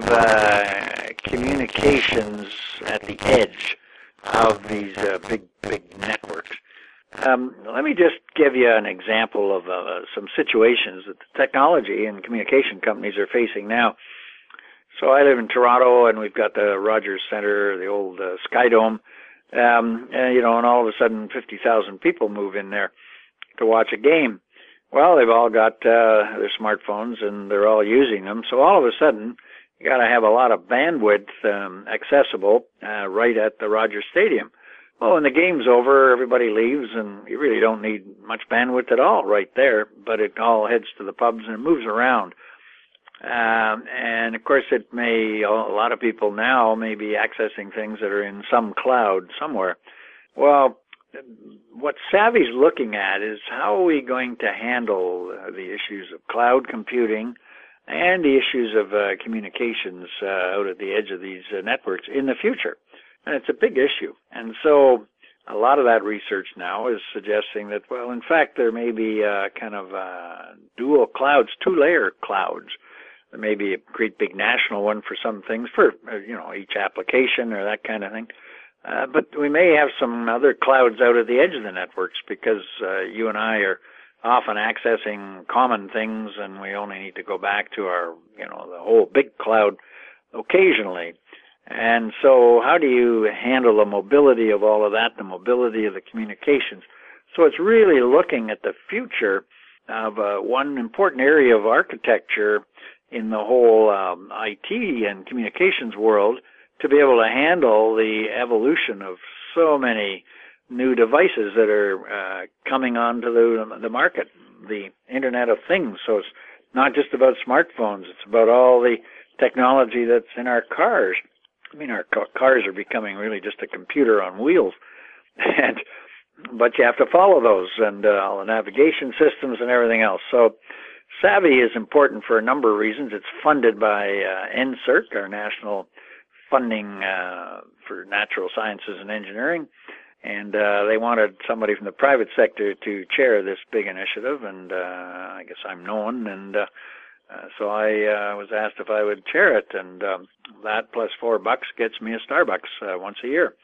communications at the edge of these big networks. Let me just give you an example of some situations that the technology and communication companies are facing now. So I live in Toronto, and we've got the Rogers Centre, the old Skydome, and all of a sudden 50,000 people move in there to watch a game. Well, they've all got their smartphones, and they're all using them. So all of a sudden, you got to have a lot of bandwidth accessible right at the Rogers Stadium. Well, when the game's over, everybody leaves, and you really don't need much bandwidth at all right there, but it all heads to the pubs and it moves around. And of course, a lot of people now may be accessing things that are in some cloud somewhere. Well, what Savvy's looking at is how are we going to handle the issues of cloud computing and the issues of communications out at the edge of these networks in the future. And it's a big issue. And so a lot of that research now is suggesting that, well, in fact, there may be kind of dual clouds, two-layer clouds. There may be a great big national one for some things, for each application or that kind of thing. But we may have some other clouds out at the edge of the networks because you and I are often accessing common things, and we only need to go back to our, the whole big cloud occasionally. And so how do you handle the mobility of all of that, the mobility of the communications? So it's really looking at the future of one important area of architecture in the whole IT and communications world to be able to handle the evolution of so many new devices that are coming onto the market, the Internet of Things. So it's not just about smartphones. It's about all the technology that's in our cars. I mean, our cars are becoming really just a computer on wheels, but you have to follow those and all the navigation systems and everything else. So Savvy is important for a number of reasons. It's funded by NSERC, our national funding for natural sciences and engineering, and they wanted somebody from the private sector to chair this big initiative, and I guess I'm known, and so I was asked if I would chair it, and that plus $4 gets me a Starbucks once a year.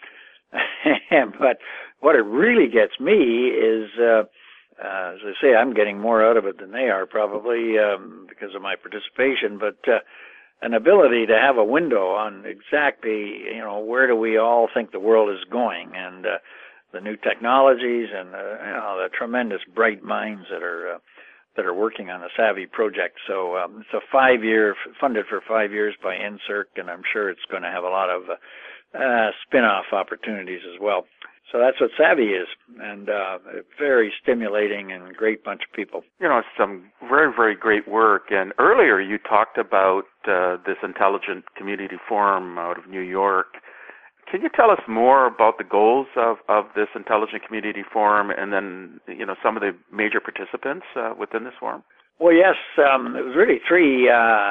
But what it really gets me is, as I say, I'm getting more out of it than they are probably because of my participation, but an ability to have a window on exactly, where do we all think the world is going, and the new technologies and the tremendous bright minds that are working on the Savvy project. So it's a 5-year, funded for 5 years by NSERC, and I'm sure it's going to have a lot of spin-off opportunities as well. So that's what Savvy is, and a very stimulating and great bunch of people. Some very, very great work. And earlier you talked about this Intelligent Community Forum out of New York. Can you tell us more about the goals of this Intelligent Community Forum and then, some of the major participants within this forum? Well, yes, it was really three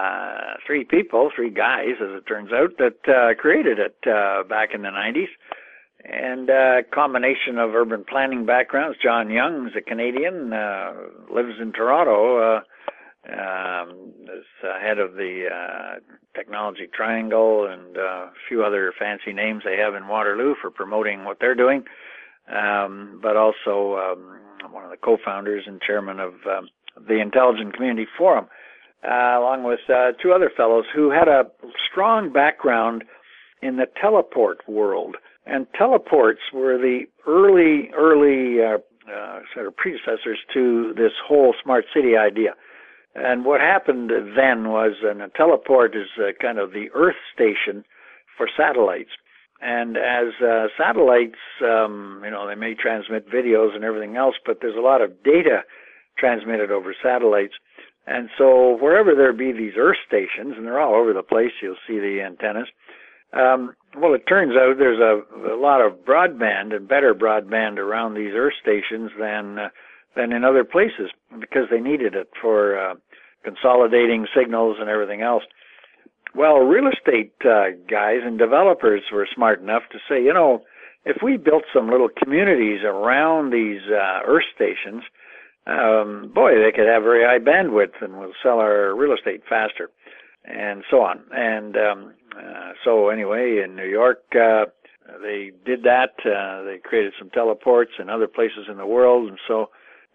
guys, as it turns out, that created it back in the 90s. And a combination of urban planning backgrounds. John Young is a Canadian, lives in Toronto, is head of the Technology Triangle and a few other fancy names they have in Waterloo for promoting what they're doing, but also one of the co-founders and chairman of the Intelligent Community Forum, along with two other fellows who had a strong background in the teleport world. And teleports were the early sort of predecessors to this whole smart city idea. And what happened then was, a teleport is kind of the Earth station for satellites. And as satellites, they may transmit videos and everything else, but there's a lot of data transmitted over satellites. And so wherever there be these Earth stations, and they're all over the place, you'll see the antennas, Well, it turns out there's a lot of broadband and better broadband around these earth stations than in other places because they needed it for consolidating signals and everything else. Well, real estate guys and developers were smart enough to say, if we built some little communities around these earth stations, boy, they could have very high bandwidth and we'll sell our real estate faster, and so on. And so anyway, in New York, they did that. They created some teleports in other places in the world, and so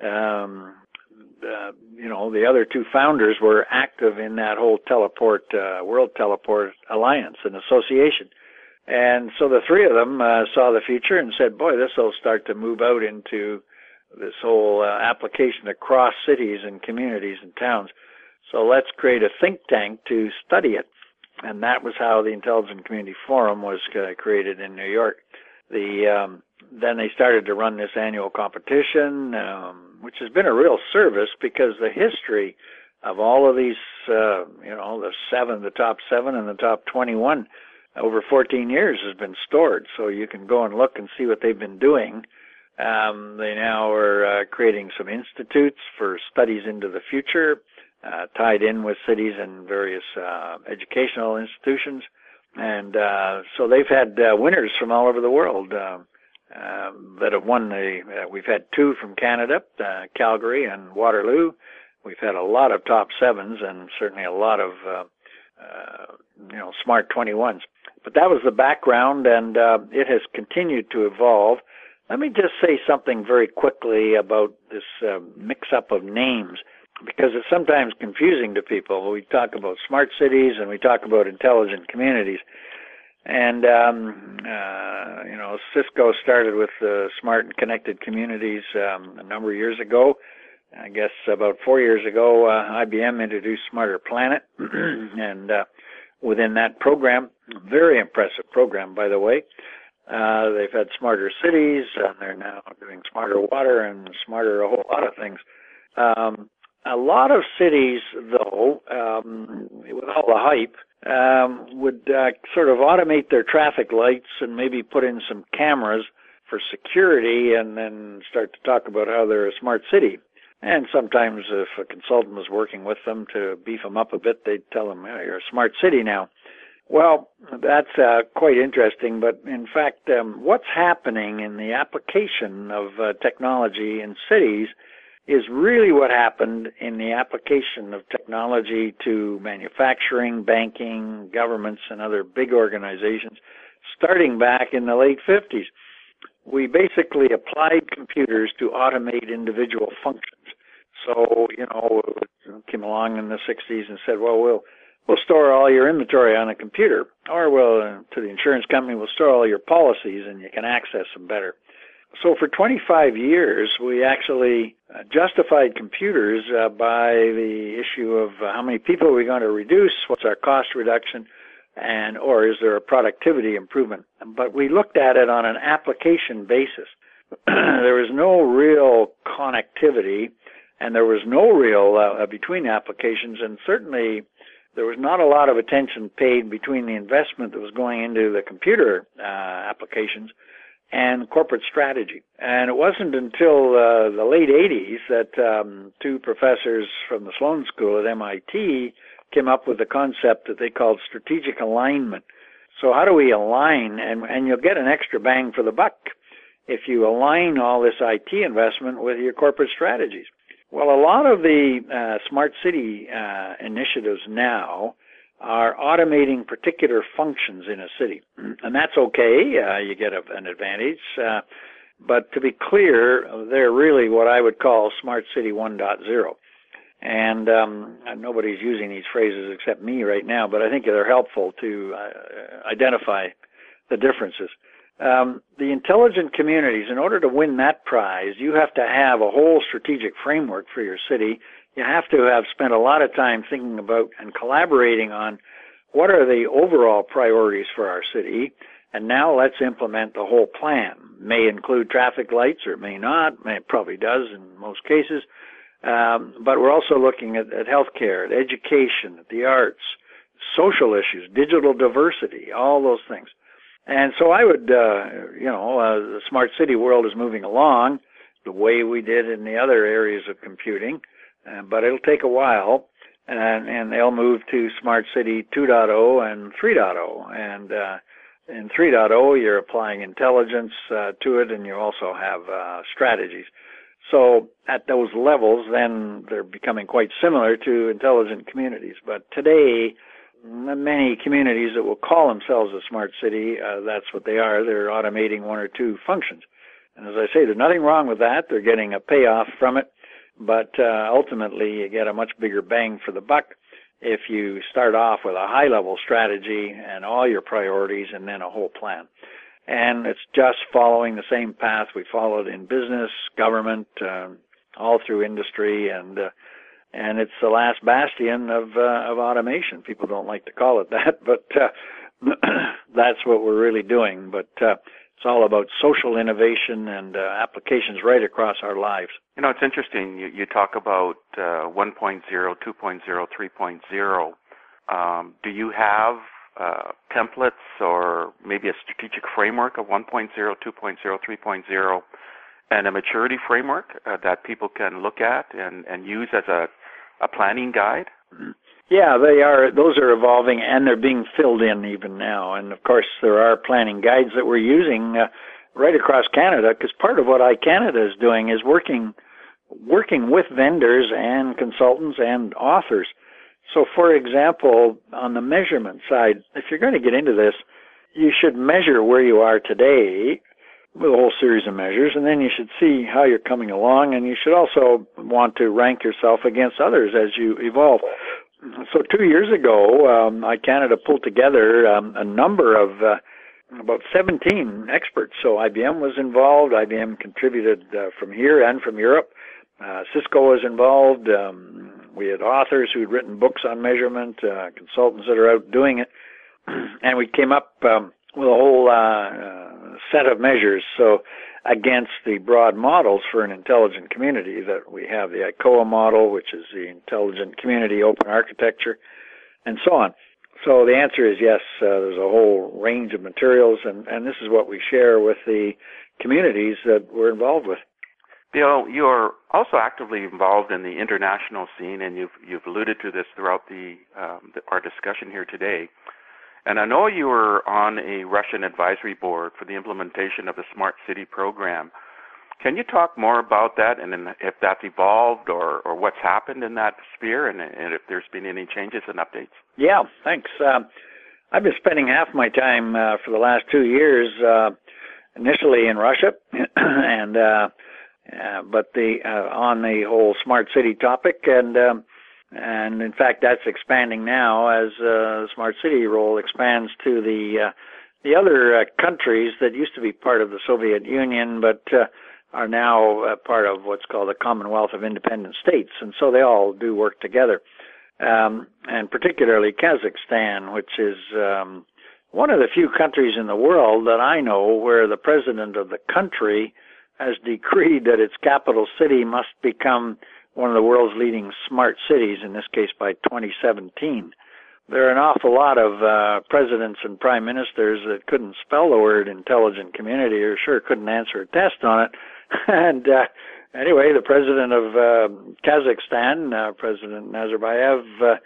the other two founders were active in that whole World Teleport Alliance and Association. And so the three of them saw the future and said, boy, this will start to move out into this whole application across cities and communities and towns. So let's create a think tank to study it. And that was how the Intelligent Community Forum was created in New York. Then they started to run this annual competition, which has been a real service because the history of all of these, the top 7 and the top 21 over 14 years has been stored. So you can go and look and see what they've been doing. They now are creating some institutes for studies into the future, tied in with cities and various educational institutions. And so they've had winners from all over the world that have won. We've had 2 from Canada, Calgary and Waterloo. We've had a lot of top 7s and certainly a lot of smart 21s. But that was the background, and it has continued to evolve. Let me just say something very quickly about this mix-up of names, because it's sometimes confusing to people. We talk about smart cities and we talk about intelligent communities. And, Cisco started with smart and connected communities a number of years ago. I guess about 4 years ago, IBM introduced Smarter Planet. And within that program, very impressive program, by the way, they've had smarter cities, and they're now doing smarter water and smarter a whole lot of things. A lot of cities, though, with all the hype, would sort of automate their traffic lights and maybe put in some cameras for security and then start to talk about how they're a smart city. And sometimes if a consultant was working with them to beef them up a bit, they'd tell them, you're a smart city now. Well, that's quite interesting, but in fact, what's happening in the application of technology in cities is really what happened in the application of technology to manufacturing, banking, governments, and other big organizations starting back in the late 50s. We basically applied computers to automate individual functions. So, came along in the 60s and said, well, we'll store all your inventory on a computer, or to the insurance company, we'll store all your policies and you can access them better. So for 25 years, we actually justified computers by the issue of how many people are we going to reduce, what's our cost reduction, or is there a productivity improvement. But we looked at it on an application basis. There was no real connectivity, and there was no real between applications, and certainly there was not a lot of attention paid between the investment that was going into the computer applications and corporate strategy. And it wasn't until the late 80s that 2 professors from the Sloan School at MIT came up with a concept that they called strategic alignment. So how do we align, and you'll get an extra bang for the buck if you align all this IT investment with your corporate strategies. Well, a lot of the smart city initiatives now are automating particular functions in a city. And that's okay. You get an advantage. But to be clear, they're really what I would call Smart City 1.0. And nobody's using these phrases except me right now, but I think they're helpful to identify the differences. The intelligent communities, in order to win that prize, you have to have a whole strategic framework for your city. You have to have spent a lot of time thinking about and collaborating on what are the overall priorities for our city, and now let's implement the whole plan. It may include traffic lights or it may not. It probably does in most cases. But we're also looking at healthcare, at education, at the arts, social issues, digital diversity, all those things. And so I would, the smart city world is moving along the way we did in the other areas of computing, but it'll take a while, and they'll move to Smart City 2.0 and 3.0. And in 3.0, you're applying intelligence to it, and you also have strategies. So at those levels, then they're becoming quite similar to intelligent communities. But today, many communities that will call themselves a smart city, that's what they are. They're automating one or two functions. And as I say, there's nothing wrong with that. They're getting a payoff from it. But ultimately, you get a much bigger bang for the buck if you start off with a high-level strategy and all your priorities and then a whole plan. And it's just following the same path we followed in business, government, all through industry, and it's the last bastion of automation. People don't like to call it that, but that's what we're really doing. But it's all about social innovation and applications right across our lives. You know, it's interesting. You talk about 1.0, 2.0, 3.0. Do you have templates or maybe a strategic framework of 1.0, 2.0, 3.0, and a maturity framework that people can look at and use as a planning guide? Yeah, they are. Those are evolving, and they're being filled in even now. And, of course, there are planning guides that we're using right across Canada, because part of what iCanada is doing is working with vendors and consultants and authors. So, for example, on the measurement side, if you're going to get into this, you should measure where you are today with a whole series of measures, and then you should see how you're coming along, and you should also want to rank yourself against others as you evolve. So 2 years ago, iCanada pulled together a number of about 17 experts. So IBM was involved. IBM contributed from here and from Europe. Cisco was involved. We had authors who had written books on measurement, consultants that are out doing it. And we came up with a whole set of measures. So against the broad models for an intelligent community that we have, the ICOA model, which is the intelligent community open architecture, and so on. So the answer is yes, there's a whole range of materials, and this is what we share with the communities that we're involved with. Bill, you're also actively involved in the international scene, and you've alluded to this throughout our discussion here today. And I know you were on a Russian advisory board for the implementation of the Smart City program. Can you talk more about that, and if that's evolved or what's happened in that sphere, and if there's been any changes and updates? Yeah, thanks. I've been spending half my time for the last 2 years, initially in Russia, and but on the whole smart city topic, and in fact that's expanding now as the smart city role expands to the other countries that used to be part of the Soviet Union, but are now part of what's called the Commonwealth of Independent States, and so they all do work together. And particularly Kazakhstan, which is one of the few countries in the world that I know where the president of the country has decreed that its capital city must become one of the world's leading smart cities, in this case by 2017. There are an awful lot of presidents and prime ministers that couldn't spell the word intelligent community, or sure couldn't answer a test on it. And anyway, the president of Kazakhstan, President Nazarbayev,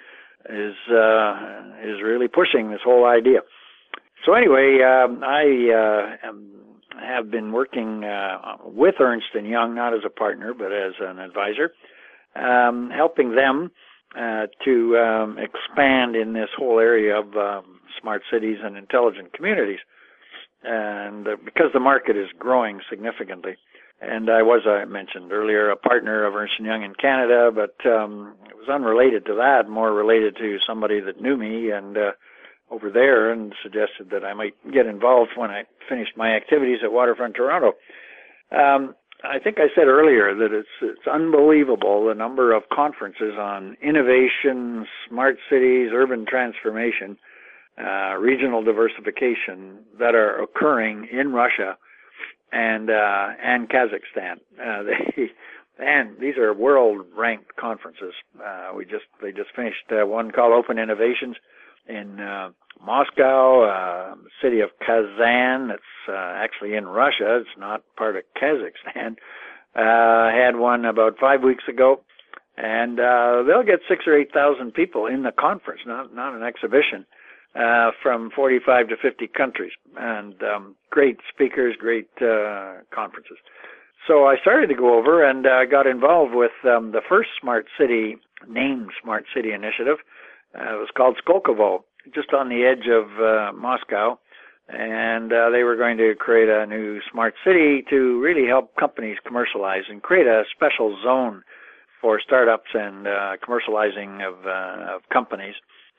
is really pushing this whole idea. So anyway, I have been working with Ernst & Young, not as a partner, but as an advisor, helping them to expand in this whole area of smart cities and intelligent communities. And because the market is growing significantly. And I mentioned earlier, a partner of Ernst & Young in Canada, but it was unrelated to that, more related to somebody that knew me and over there, and suggested that I might get involved when I finished my activities at Waterfront Toronto. I think I said earlier that it's unbelievable the number of conferences on innovation, smart cities, urban transformation, regional diversification that are occurring in Russia and Kazakhstan. And these are world-ranked conferences. They just finished one called Open Innovations, in Moscow, city of Kazan. It's actually in Russia. It's not part of Kazakhstan. Had one about 5 weeks ago, and they'll get 6,000 or 8,000 people in the conference, not an exhibition, from 45 to 50 countries, and great speakers, great conferences. So I started to go over and got involved with the first Smart City initiative. It was called Skolkovo, just on the edge of Moscow, and they were going to create a new smart city to really help companies commercialize and create a special zone for startups and commercializing of companies.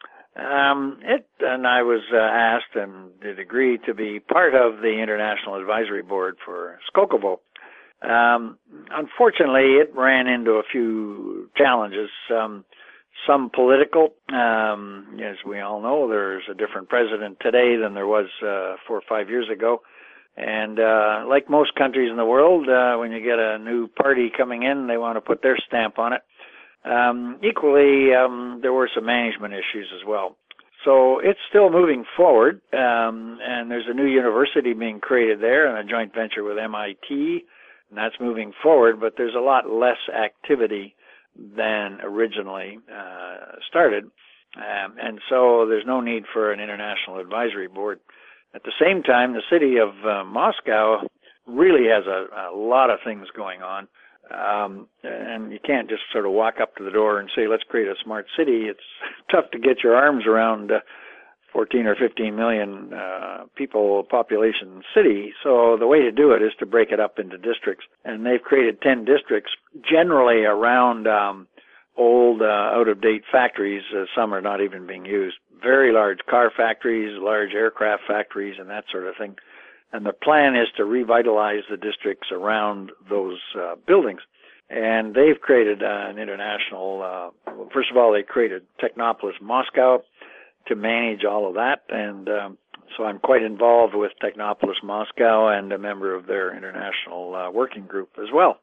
And I was asked and did agree to be part of the International Advisory Board for Skolkovo. Unfortunately, it ran into a few challenges, some political. As we all know, there's a different president today than there was 4 or 5 years ago. And like most countries in the world, when you get a new party coming in, they want to put their stamp on it. Equally, there were some management issues as well. So it's still moving forward, and there's a new university being created there and a joint venture with MIT, and that's moving forward, but there's a lot less activity than originally started, and so there's no need for an international advisory board. At the same time, the city of Moscow really has a lot of things going on, and you can't just sort of walk up to the door and say, let's create a smart city. It's tough to get your arms around 14 or 15 million people population city. So the way to do it is to break it up into districts. And they've created 10 districts, generally around old, out-of-date factories. Some are not even being used. Very large car factories, large aircraft factories, and that sort of thing. And the plan is to revitalize the districts around those buildings. And they've created an international, first of all, they created Technopolis Moscow to manage all of that. And so I'm quite involved with Technopolis Moscow and a member of their international working group as well.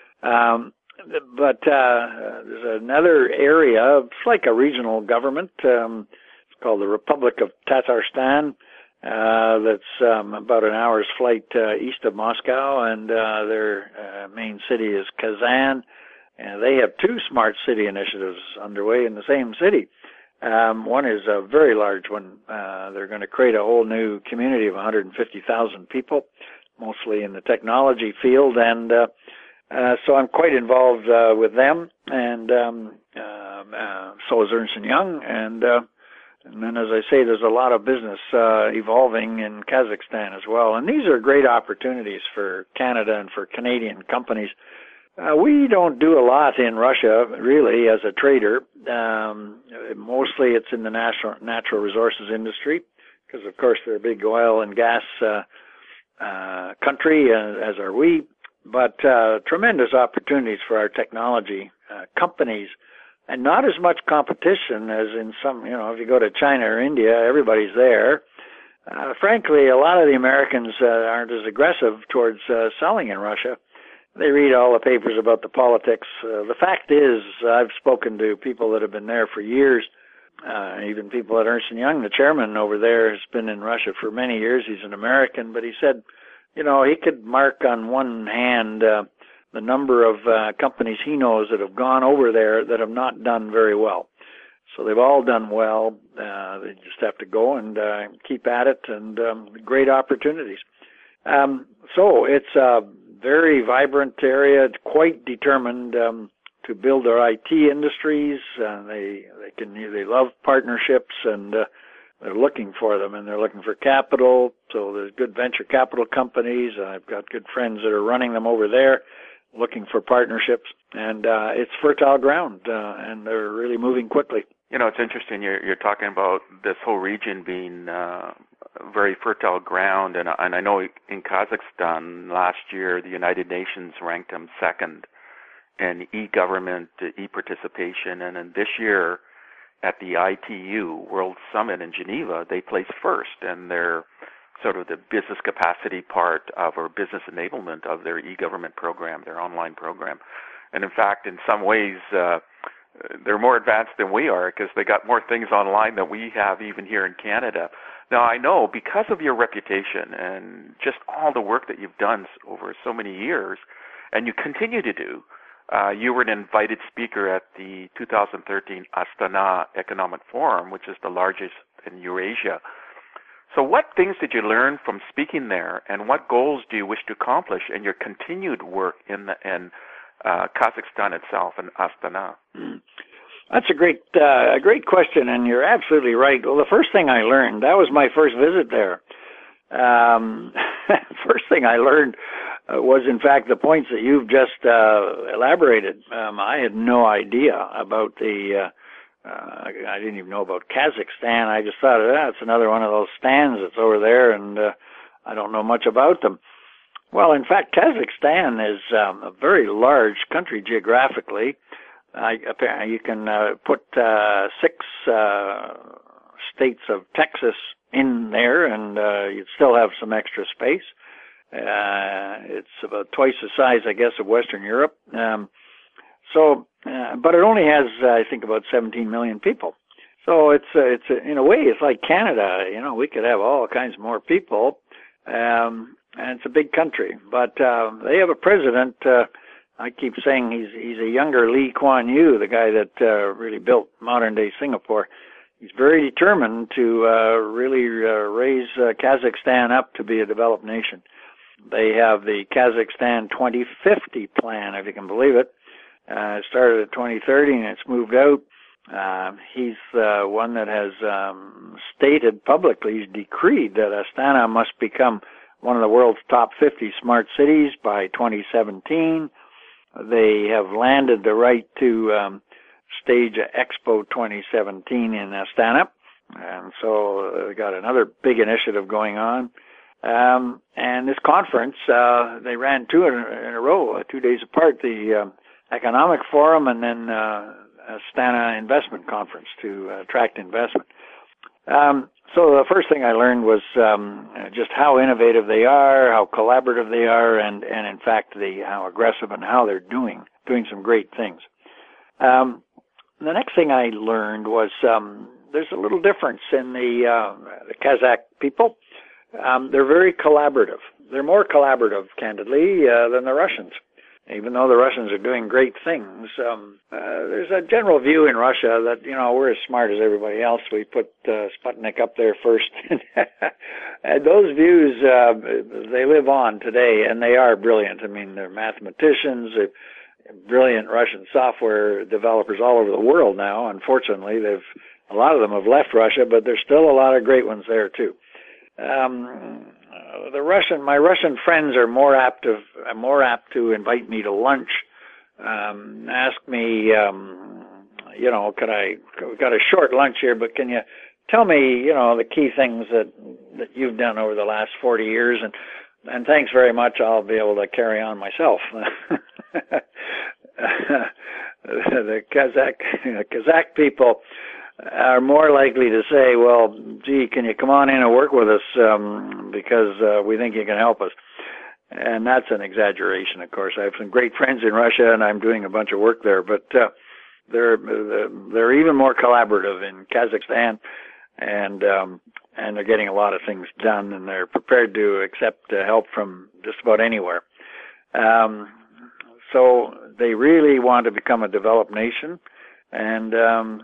But there's another area, it's like a regional government. It's called the Republic of Tatarstan. That's about an hour's flight east of Moscow, and their main city is Kazan. And they have 2 smart city initiatives underway in the same city. One is a very large one. They're going to create a whole new community of 150,000 people, mostly in the technology field, and so I'm quite involved with them, and so is Ernst & Young, and then, as I say, there's a lot of business evolving in Kazakhstan as well. And these are great opportunities for Canada and for Canadian companies. We don't do a lot in Russia, really, as a trader. Mostly it's in the natural resources industry, because, of course, they're a big oil and gas country, as are we. But tremendous opportunities for our technology companies. And not as much competition as in some, if you go to China or India, everybody's there. Frankly, a lot of the Americans aren't as aggressive towards selling in Russia. They read all the papers about the politics. The fact is, I've spoken to people that have been there for years, even people at Ernst & Young. The chairman over there has been in Russia for many years. He's an American, but he said, he could mark on one hand the number of companies he knows that have gone over there that have not done very well. So they've all done well. They just have to go and keep at it, and great opportunities. So it's a very vibrant area, quite determined to build their IT industries. They love partnerships, and they're looking for them, and they're looking for capital. So there's good venture capital companies. I've got good friends that are running them over there, looking for partnerships, and it's fertile ground, and they're really moving quickly. It's interesting. You're talking about this whole region being very fertile ground, and I know in Kazakhstan last year the United Nations ranked them second in e-government, e-participation, and then this year at the ITU World Summit in Geneva they placed first, and they're sort of the business capacity part of, or business enablement of their e-government program, their online program. And in fact, in some ways, they're more advanced than we are because they got more things online than we have even here in Canada. Now, I know because of your reputation and just all the work that you've done over so many years, and you continue to do, you were an invited speaker at the 2013 Astana Economic Forum, which is the largest in Eurasia. So what things did you learn from speaking there, and what goals do you wish to accomplish in your continued work in Kazakhstan itself and Astana? That's a great question, and you're absolutely right. Well, the first thing I learned, that was my first visit there. First thing I learned was, in fact, the points that you've just elaborated. I had no idea about I didn't even know about Kazakhstan. I just thought, it's another one of those stands that's over there, and I don't know much about them. Well, in fact, Kazakhstan is a very large country geographically. You can put 6 states of Texas in there, and you'd still have some extra space. It's about twice the size, I guess, of Western Europe. But it only has, I think, about 17 million people. So it's in a way, it's like Canada. We could have all kinds more people, and it's a big country. But they have a president. I keep saying he's a younger Lee Kuan Yew, the guy that really built modern-day Singapore. He's very determined to really raise Kazakhstan up to be a developed nation. They have the Kazakhstan 2050 plan, if you can believe it. It started at 2030 and it's moved out. He's one that has stated publicly, he's decreed that Astana must become one of the world's top 50 smart cities by 2017. They have landed the right to stage Expo 2017 in Astana, and so they got another big initiative going on. And this conference, they ran 2 in a row, 2 days apart, the Economic Forum and then Astana Investment Conference to attract investment. So the first thing I learned was just how innovative they are, how collaborative they are, and in fact how aggressive and how they're doing some great things. The next thing I learned was there's a little difference in the Kazakh people. They're very collaborative. They're more collaborative, candidly, than the Russians. Even though the Russians are doing great things, there's a general view in Russia that, we're as smart as everybody else. We put Sputnik up there first. And those views, they live on today, and they are brilliant. I mean, they're mathematicians, brilliant Russian software developers all over the world now. Unfortunately, a lot of them have left Russia, but there's still a lot of great ones there, too. My Russian friends are more apt to invite me to lunch, ask me, we've got a short lunch here, but can you tell me, the key things that you've done over the last 40 years, and thanks very much, I'll be able to carry on myself. The Kazakh people are more likely to say, well, gee, can you come on in and work with us because we think you can help us. And that's an exaggeration, of course. I have some great friends in Russia, and I'm doing a bunch of work there. But they're even more collaborative in Kazakhstan, and they're getting a lot of things done, and they're prepared to accept help from just about anywhere. So they really want to become a developed nation, and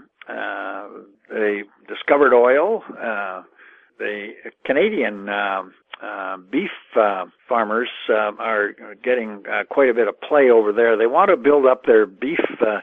they discovered oil. The Canadian beef farmers are getting quite a bit of play over there. They want to build up their beef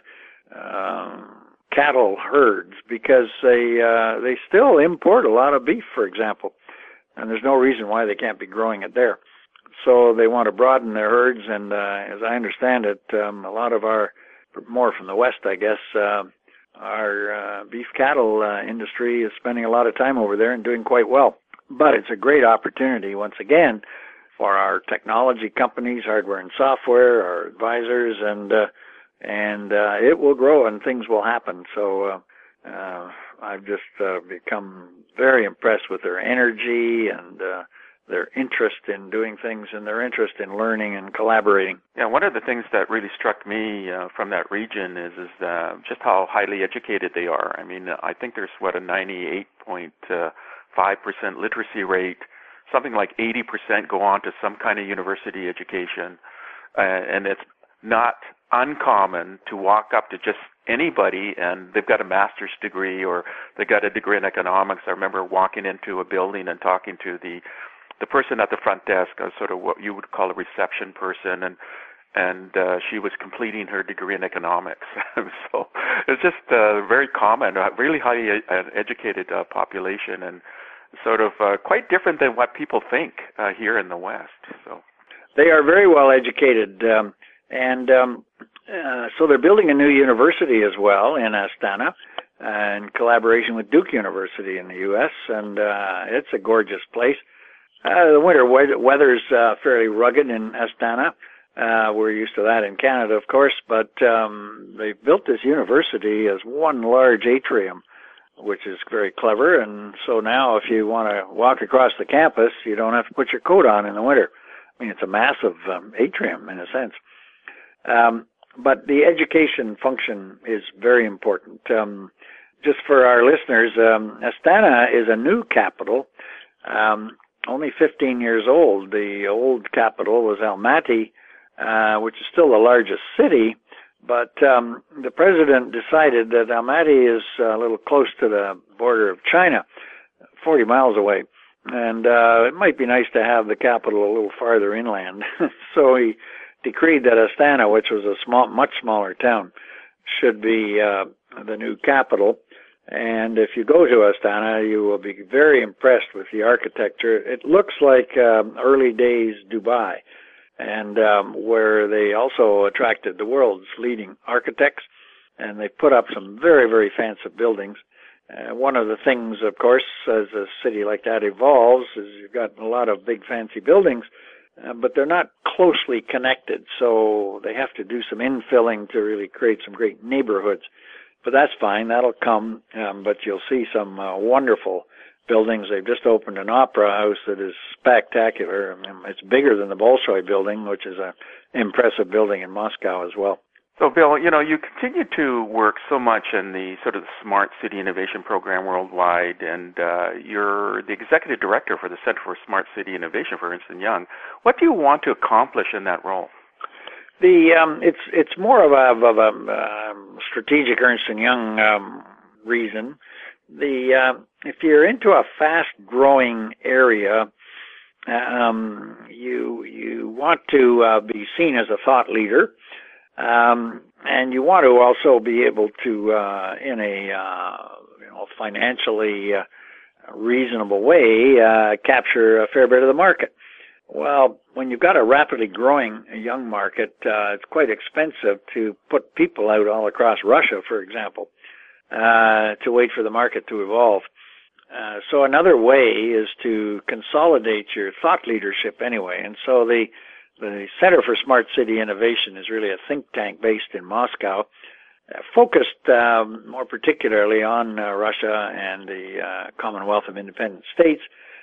cattle herds because they still import a lot of beef, for example, and there's no reason why they can't be growing it there. So they want to broaden their herds, and as I understand it, a lot of more from the West, I guess, our beef cattle industry is spending a lot of time over there and doing quite well. But it's a great opportunity, once again, for our technology companies, hardware and software, our advisors, and it will grow and things will happen. So I've just become very impressed with their energy and their interest in doing things and their interest in learning and collaborating. Yeah, one of the things that really struck me from that region is just how highly educated they are. I mean, I think there's a 98.5% literacy rate. Something like 80% go on to some kind of university education, and it's not uncommon to walk up to just anybody and they've got a master's degree or they've got a degree in economics. I remember walking into a building and talking to the person at the front desk, sort of what you would call a reception person, and she was completing her degree in economics. So it's just very common, a really highly educated population, and sort of quite different than what people think here in the West. So they are very well educated, so they're building a new university as well in Astana in collaboration with Duke University in the U.S., and it's a gorgeous place. The winter weather's fairly rugged in Astana. We're used to that in Canada, of course, but they've built this university as one large atrium, which is very clever. And so now if you want to walk across the campus, you don't have to put your coat on in the winter. I mean, it's a massive atrium in a sense. But the education function is very important. Just for our listeners, Astana is a new capital, only 15 years old. The old capital was Almaty, which is still the largest city, but the president decided that Almaty is a little close to the border of China, 40 miles away, and it might be nice to have the capital a little farther inland. So he decreed that Astana, which was a much smaller town, should be the new capital. And if you go to Astana, you will be very impressed with the architecture. It looks like early days Dubai, and where they also attracted the world's leading architects, and they put up some very, very fancy buildings. One of the things, of course, as a city like that evolves, is you've got a lot of big fancy buildings, but they're not closely connected, so they have to do some infilling to really create some great neighborhoods. But that's fine, that'll come, but you'll see some wonderful buildings. They've just opened an opera house that is spectacular. I mean, it's bigger than the Bolshoi building, which is an impressive building in Moscow as well. So, Bill, you continue to work so much in the sort of Smart City Innovation Program worldwide, and you're the executive director for the Center for Smart City Innovation for Ernst & Young. What do you want to accomplish in that role? It's more of a strategic Ernst & Young reason. If you're into a fast-growing area, you want to be seen as a thought leader. And you want to also be able to, in a financially reasonable way, capture a fair bit of the market. Well, when you've got a rapidly growing young market, it's quite expensive to put people out all across Russia, for example, to wait for the market to evolve. So another way is to consolidate your thought leadership anyway. And so the Center for Smart City Innovation is really a think tank based in Moscow, focused more particularly on Russia and the Commonwealth of Independent States.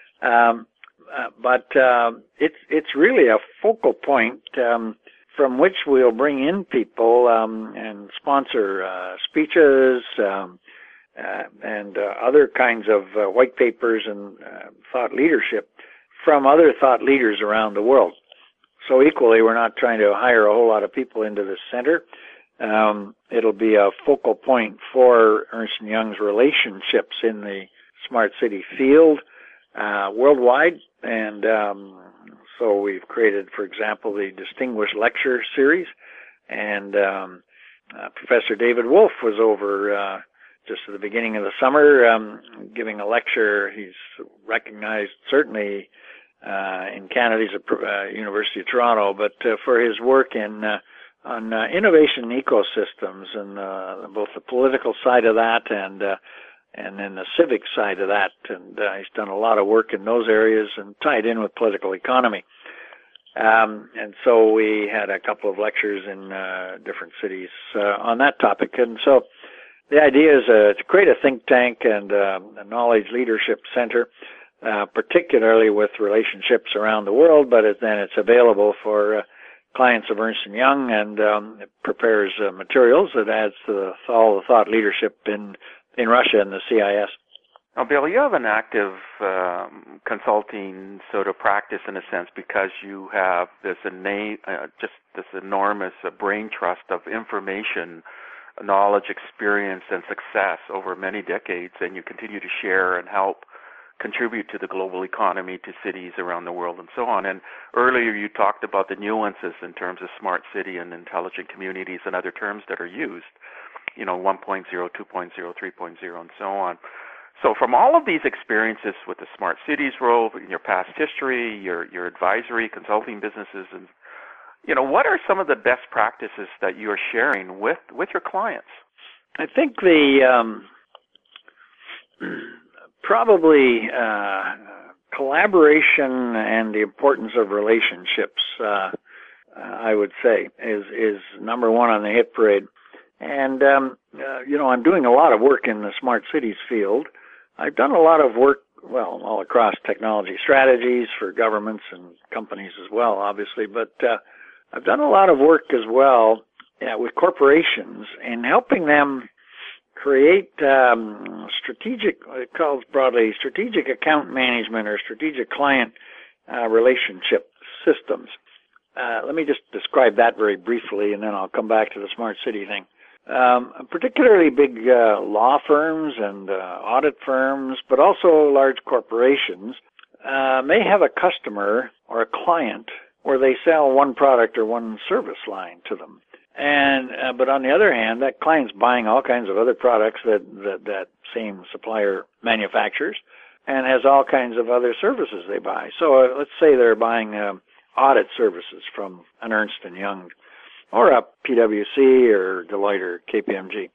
But it's really a focal point from which we'll bring in people and sponsor speeches and other kinds of white papers and thought leadership from other thought leaders around the world. So equally, we're not trying to hire a whole lot of people into this center. It'll be a focal point for Ernst & Young's relationships in the smart city field worldwide. And so we've created, for example, the Distinguished Lecture Series. And Professor David Wolf was over just at the beginning of the summer giving a lecture. He's recognized certainly in Canada. He's at University of Toronto, but for his work on innovation ecosystems and both the political side of that and then the civic side of that, and he's done a lot of work in those areas and tied in with political economy. And so we had a couple of lectures in different cities on that topic. And so the idea is to create a think tank and a knowledge leadership center particularly with relationships around the world, but then it's available for clients of Ernst & Young, and it prepares materials that adds to all the thought leadership in Russia and the CIS. Now, Bill, you have an active consulting sort of practice in a sense because you have this just this enormous brain trust of information, knowledge, experience, and success over many decades, and you continue to share and help contribute to the global economy, to cities around the world, and so on. And earlier you talked about the nuances in terms of smart city and intelligent communities and other terms that are used, 1.0, 2.0, 3.0, and so on. So from all of these experiences with the smart cities role, in your past history, your advisory, consulting businesses, and what are some of the best practices that you are sharing with your clients? I think the probably collaboration and the importance of relationships, I would say, is number one on the hit parade. And, I'm doing a lot of work in the smart cities field. I've done a lot of work, all across technology strategies for governments and companies as well, obviously, but I've done a lot of work as well with corporations in helping them create strategic, it calls broadly strategic account management or strategic client relationship systems. Let me just describe that very briefly, and then I'll come back to the smart city thing. Particularly big law firms and audit firms, but also large corporations, may have a customer or a client where they sell one product or one service line to them. And but on the other hand, that client's buying all kinds of other products that same supplier manufactures, and has all kinds of other services they buy. So let's say they're buying audit services from an Ernst & Young, or a PwC or Deloitte or KPMG.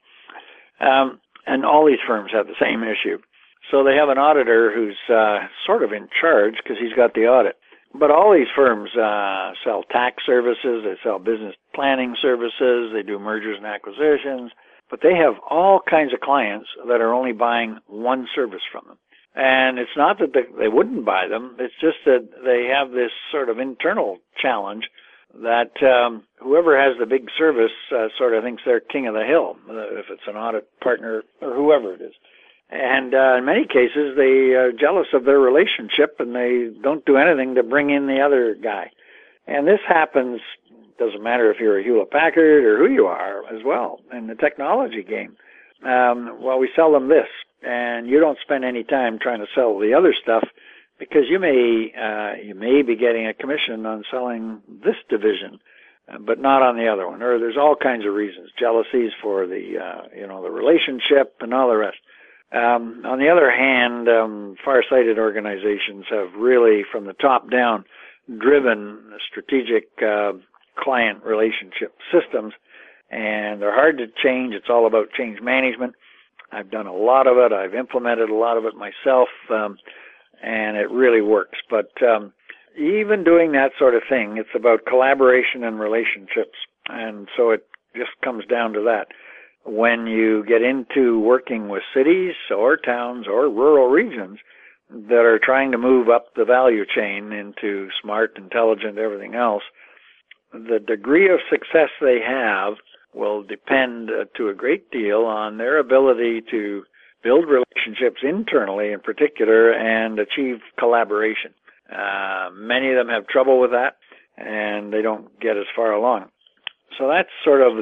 And all these firms have the same issue. So they have an auditor who's sort of in charge because he's got the audit. But all these firms sell tax services, they sell business planning services, they do mergers and acquisitions, but they have all kinds of clients that are only buying one service from them. And it's not that they wouldn't buy them, it's just that they have this sort of internal challenge that whoever has the big service sort of thinks they're king of the hill, if it's an audit partner or whoever it is. And in many cases, they are jealous of their relationship, and they don't do anything to bring in the other guy. And this happens, doesn't matter if you're a Hewlett-Packard or who you are as well, in the technology game. We sell them this, and you don't spend any time trying to sell the other stuff, because you may be getting a commission on selling this division, but not on the other one. Or there's all kinds of reasons, jealousies for the the relationship and all the rest. On the other hand, far-sighted organizations have really, from the top down, driven strategic client relationship systems, and they're hard to change. It's all about change management. I've done a lot of it. I've implemented a lot of it myself. And it really works. But even doing that sort of thing, it's about collaboration and relationships. And so it just comes down to that. When you get into working with cities or towns or rural regions that are trying to move up the value chain into smart, intelligent, everything else, the degree of success they have will depend to a great deal on their ability to build relationships internally in particular and achieve collaboration. Many of them have trouble with that, and they don't get as far along. So that's sort of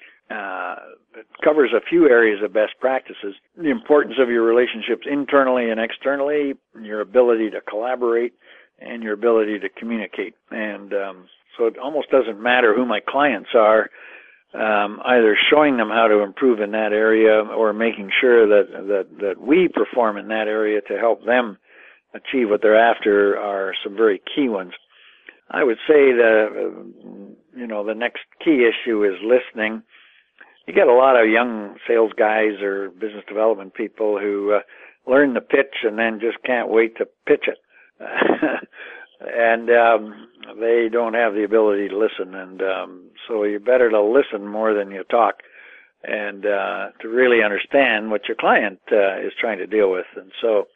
it covers a few areas of best practices. The importance of your relationships internally and externally, your ability to collaborate, and your ability to communicate. And so it almost doesn't matter who my clients are, either showing them how to improve in that area or making sure that we perform in that area to help them achieve what they're after are some very key ones. I would say the next key issue is listening. You get a lot of young sales guys or business development people who learn the pitch and then just can't wait to pitch it. And they don't have the ability to listen, and so you're better to listen more than you talk, and to really understand what your client is trying to deal with. And so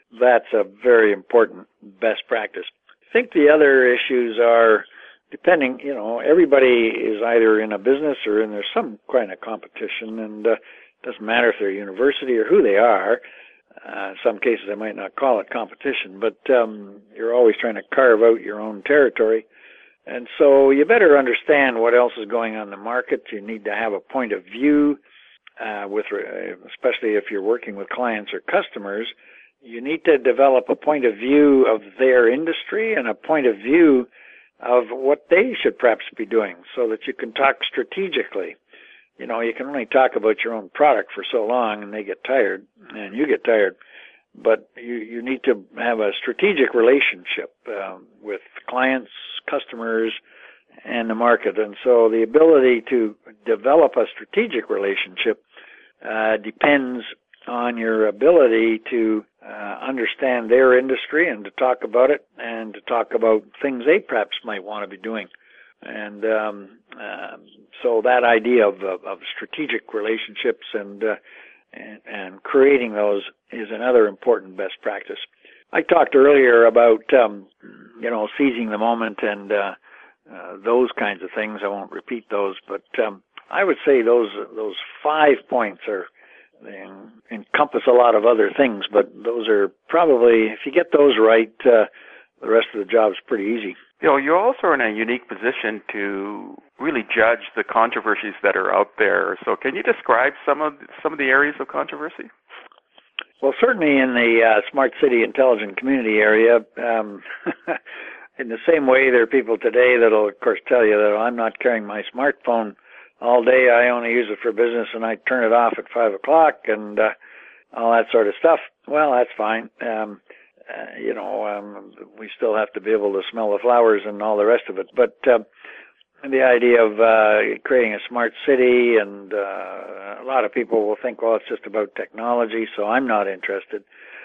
That's a very important best practice. I think the other issues are, depending, everybody is either in a business or there's some kind of competition, and it doesn't matter if they're a university or who they are. In some cases, I might not call it competition, but you're always trying to carve out your own territory. And so you better understand what else is going on in the market. You need to have a point of view, especially if you're working with clients or customers. You need to develop a point of view of their industry and a point of view of what they should perhaps be doing so that you can talk strategically. You can only talk about your own product for so long, and they get tired, and you get tired. But you need to have a strategic relationship with clients, customers, and the market. And so the ability to develop a strategic relationship depends on your ability to understand their industry and to talk about it and to talk about things they perhaps might want to be doing. And so that idea of strategic relationships and creating those is another important best practice. I talked earlier about seizing the moment and those kinds of things. I won't repeat those, but I would say those 5 points they encompass a lot of other things, but those are probably, if you get those right, the rest of the job is pretty easy. You're also in a unique position to really judge the controversies that are out there. So can you describe some of the areas of controversy? Well, certainly in the smart city intelligent community area, in the same way there are people today that'll, of course, tell you that I'm not carrying my smartphone all day. I only use it for business, and I turn it off at 5 o'clock and all that sort of stuff. Well, that's fine. We still have to be able to smell the flowers and all the rest of it. But the idea of creating a smart city, and a lot of people will think, well, it's just about technology, so I'm not interested.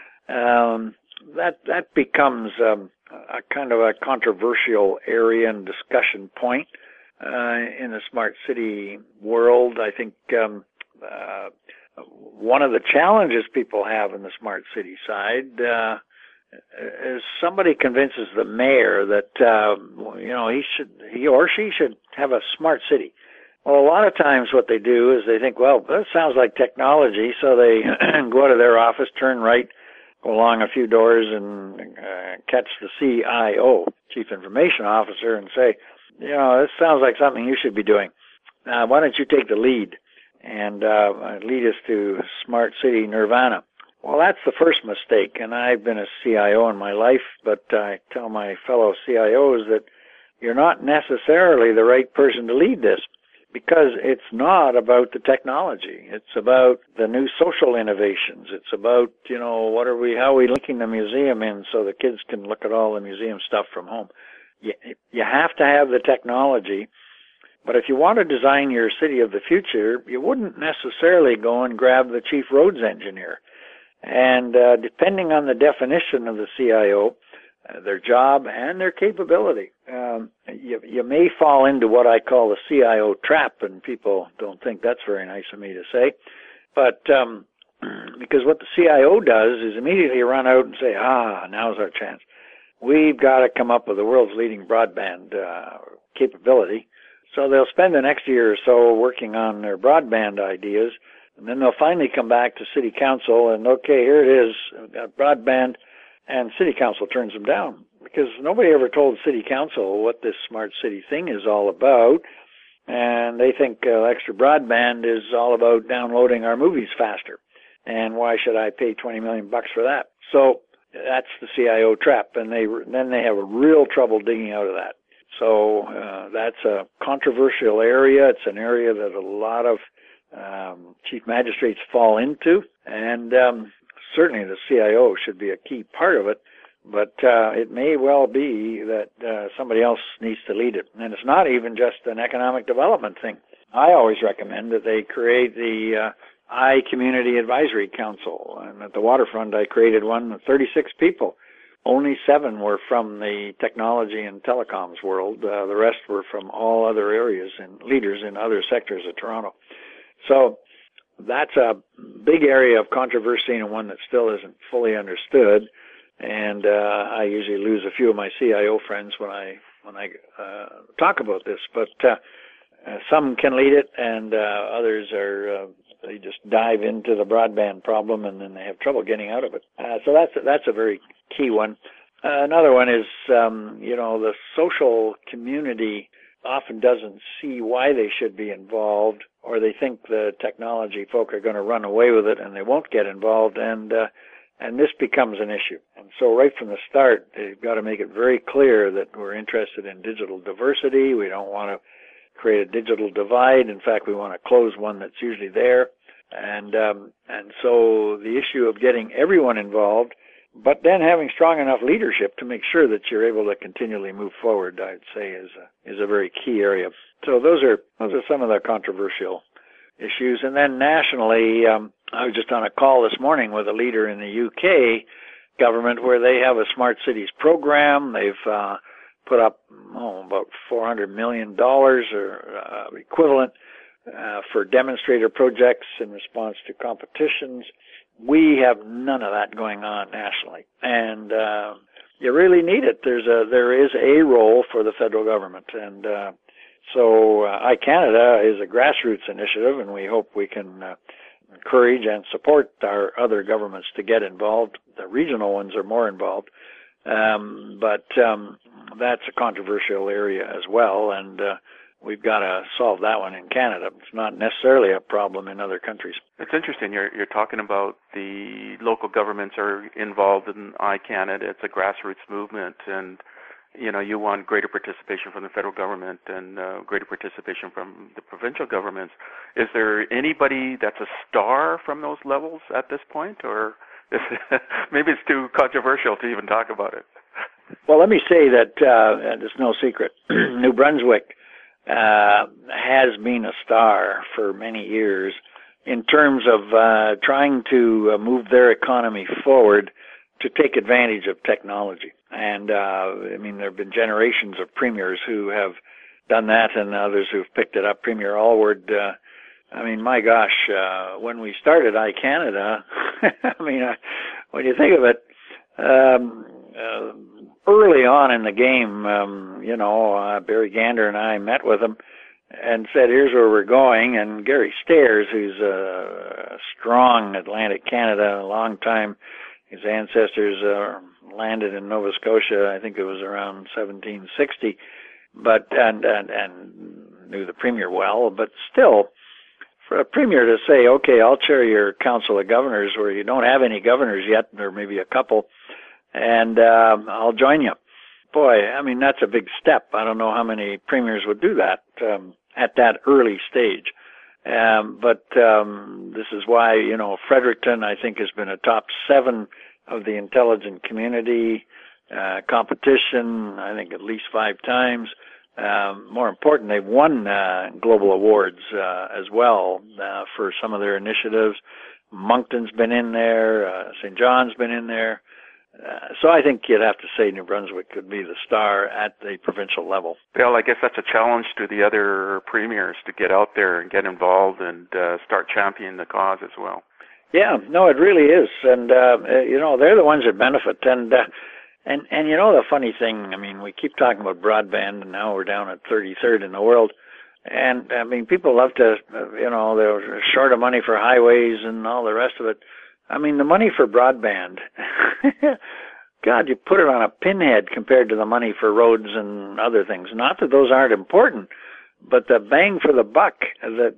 That becomes a kind of a controversial area and discussion point in the smart city world. I think one of the challenges people have in the smart city side is somebody convinces the mayor that he or she should have a smart city. Well, a lot of times what they do is they think, well, that sounds like technology, so they go to their office, turn right, go along a few doors, and catch the CIO, Chief Information Officer, and say, this sounds like something you should be doing. Why don't you take the lead and lead us to smart city nirvana? Well, that's the first mistake, and I've been a CIO in my life, but I tell my fellow CIOs that you're not necessarily the right person to lead this, because it's not about the technology. It's about the new social innovations. It's about, how are we linking the museum in so the kids can look at all the museum stuff from home. You have to have the technology, but if you want to design your city of the future, you wouldn't necessarily go and grab the chief roads engineer. And depending on the definition of the CIO, their job and their capability, you may fall into what I call the CIO trap, and people don't think that's very nice of me to say. But because what the CIO does is immediately run out and say, now's our chance. We've got to come up with the world's leading broadband capability. So they'll spend the next year or so working on their broadband ideas, and then they'll finally come back to City Council and, okay, here it is, got broadband, and City Council turns them down because nobody ever told City Council what this smart city thing is all about, and they think extra broadband is all about downloading our movies faster, and why should I pay $20 million for that? So that's the CIO trap, and then they have a real trouble digging out of that. So that's a controversial area. It's an area that a lot of chief magistrates fall into, and certainly the CIO should be a key part of it, but it may well be that somebody else needs to lead it. And it's not even just an economic development thing. I always recommend that they create the I-Community Advisory Council. And at the waterfront, I created one with 36 people. Only 7 were from the technology and telecoms world. The rest were from all other areas and leaders in other sectors of Toronto. So that's a big area of controversy and one that still isn't fully understood. And I usually lose a few of my CIO friends when I talk about this. But some can lead it, and others are they just dive into the broadband problem, and then they have trouble getting out of it. So that's a very key one. Another one is the social community often doesn't see why they should be involved, or they think the technology folk are going to run away with it and they won't get involved, and this becomes an issue. And so right from the start, they've got to make it very clear that we're interested in digital diversity. We don't want to create a digital divide. In fact, we want to close one that's usually there. And so the issue of getting everyone involved, but then having strong enough leadership to make sure that you're able to continually move forward, I'd say is a very key area. So those are some of the controversial issues. And then nationally, I was just on a call this morning with a leader in the UK government where they have a smart cities program. They've put up about $400 million or equivalent for demonstrator projects in response to competitions. We have none of that going on nationally, and you really need it. There is a role for the federal government, and so iCanada is a grassroots initiative, and we hope we can encourage and support our other governments to get involved. The regional ones are more involved, but that's a controversial area as well, and we've got to solve that one in Canada. It's not necessarily a problem in other countries. It's interesting. You're talking about the local governments are involved in iCanada. It's a grassroots movement, and you want greater participation from the federal government and greater participation from the provincial governments. Is there anybody that's a star from those levels at this point, or maybe it's too controversial to even talk about it? Well, let me say that it's no secret. New Brunswick has been a star for many years in terms of trying to move their economy forward to take advantage of technology. And, there have been generations of premiers who have done that and others who've picked it up. Premier Allward, my gosh, when we started iCanada, when you think of it, early on in the game, Barry Gander and I met with him and said, here's where we're going. And Gary Stairs, who's a strong Atlantic Canada, a long time, his ancestors landed in Nova Scotia, I think it was around 1760, and knew the Premier well, but still, for a Premier to say, okay, I'll chair your Council of Governors where you don't have any governors yet, or maybe a couple, and I'll join you. Boy, that's a big step. I don't know how many premiers would do that at that early stage. But this is why, Fredericton, I think, has been a top 7 of the intelligent community competition, I think at least 5 times. More important, they've won global awards as well for some of their initiatives. Moncton's been in there, St. John's been in there. So I think you'd have to say New Brunswick could be the star at the provincial level. Bill, I guess that's a challenge to the other premiers to get out there and get involved and start championing the cause as well. Yeah, no, it really is. And, they're the ones that benefit. And the funny thing, we keep talking about broadband, and now we're down at 33rd in the world. And, people love to, they're short of money for highways and all the rest of it. The money for broadband, God, you put it on a pinhead compared to the money for roads and other things. Not that those aren't important, but the bang for the buck, that,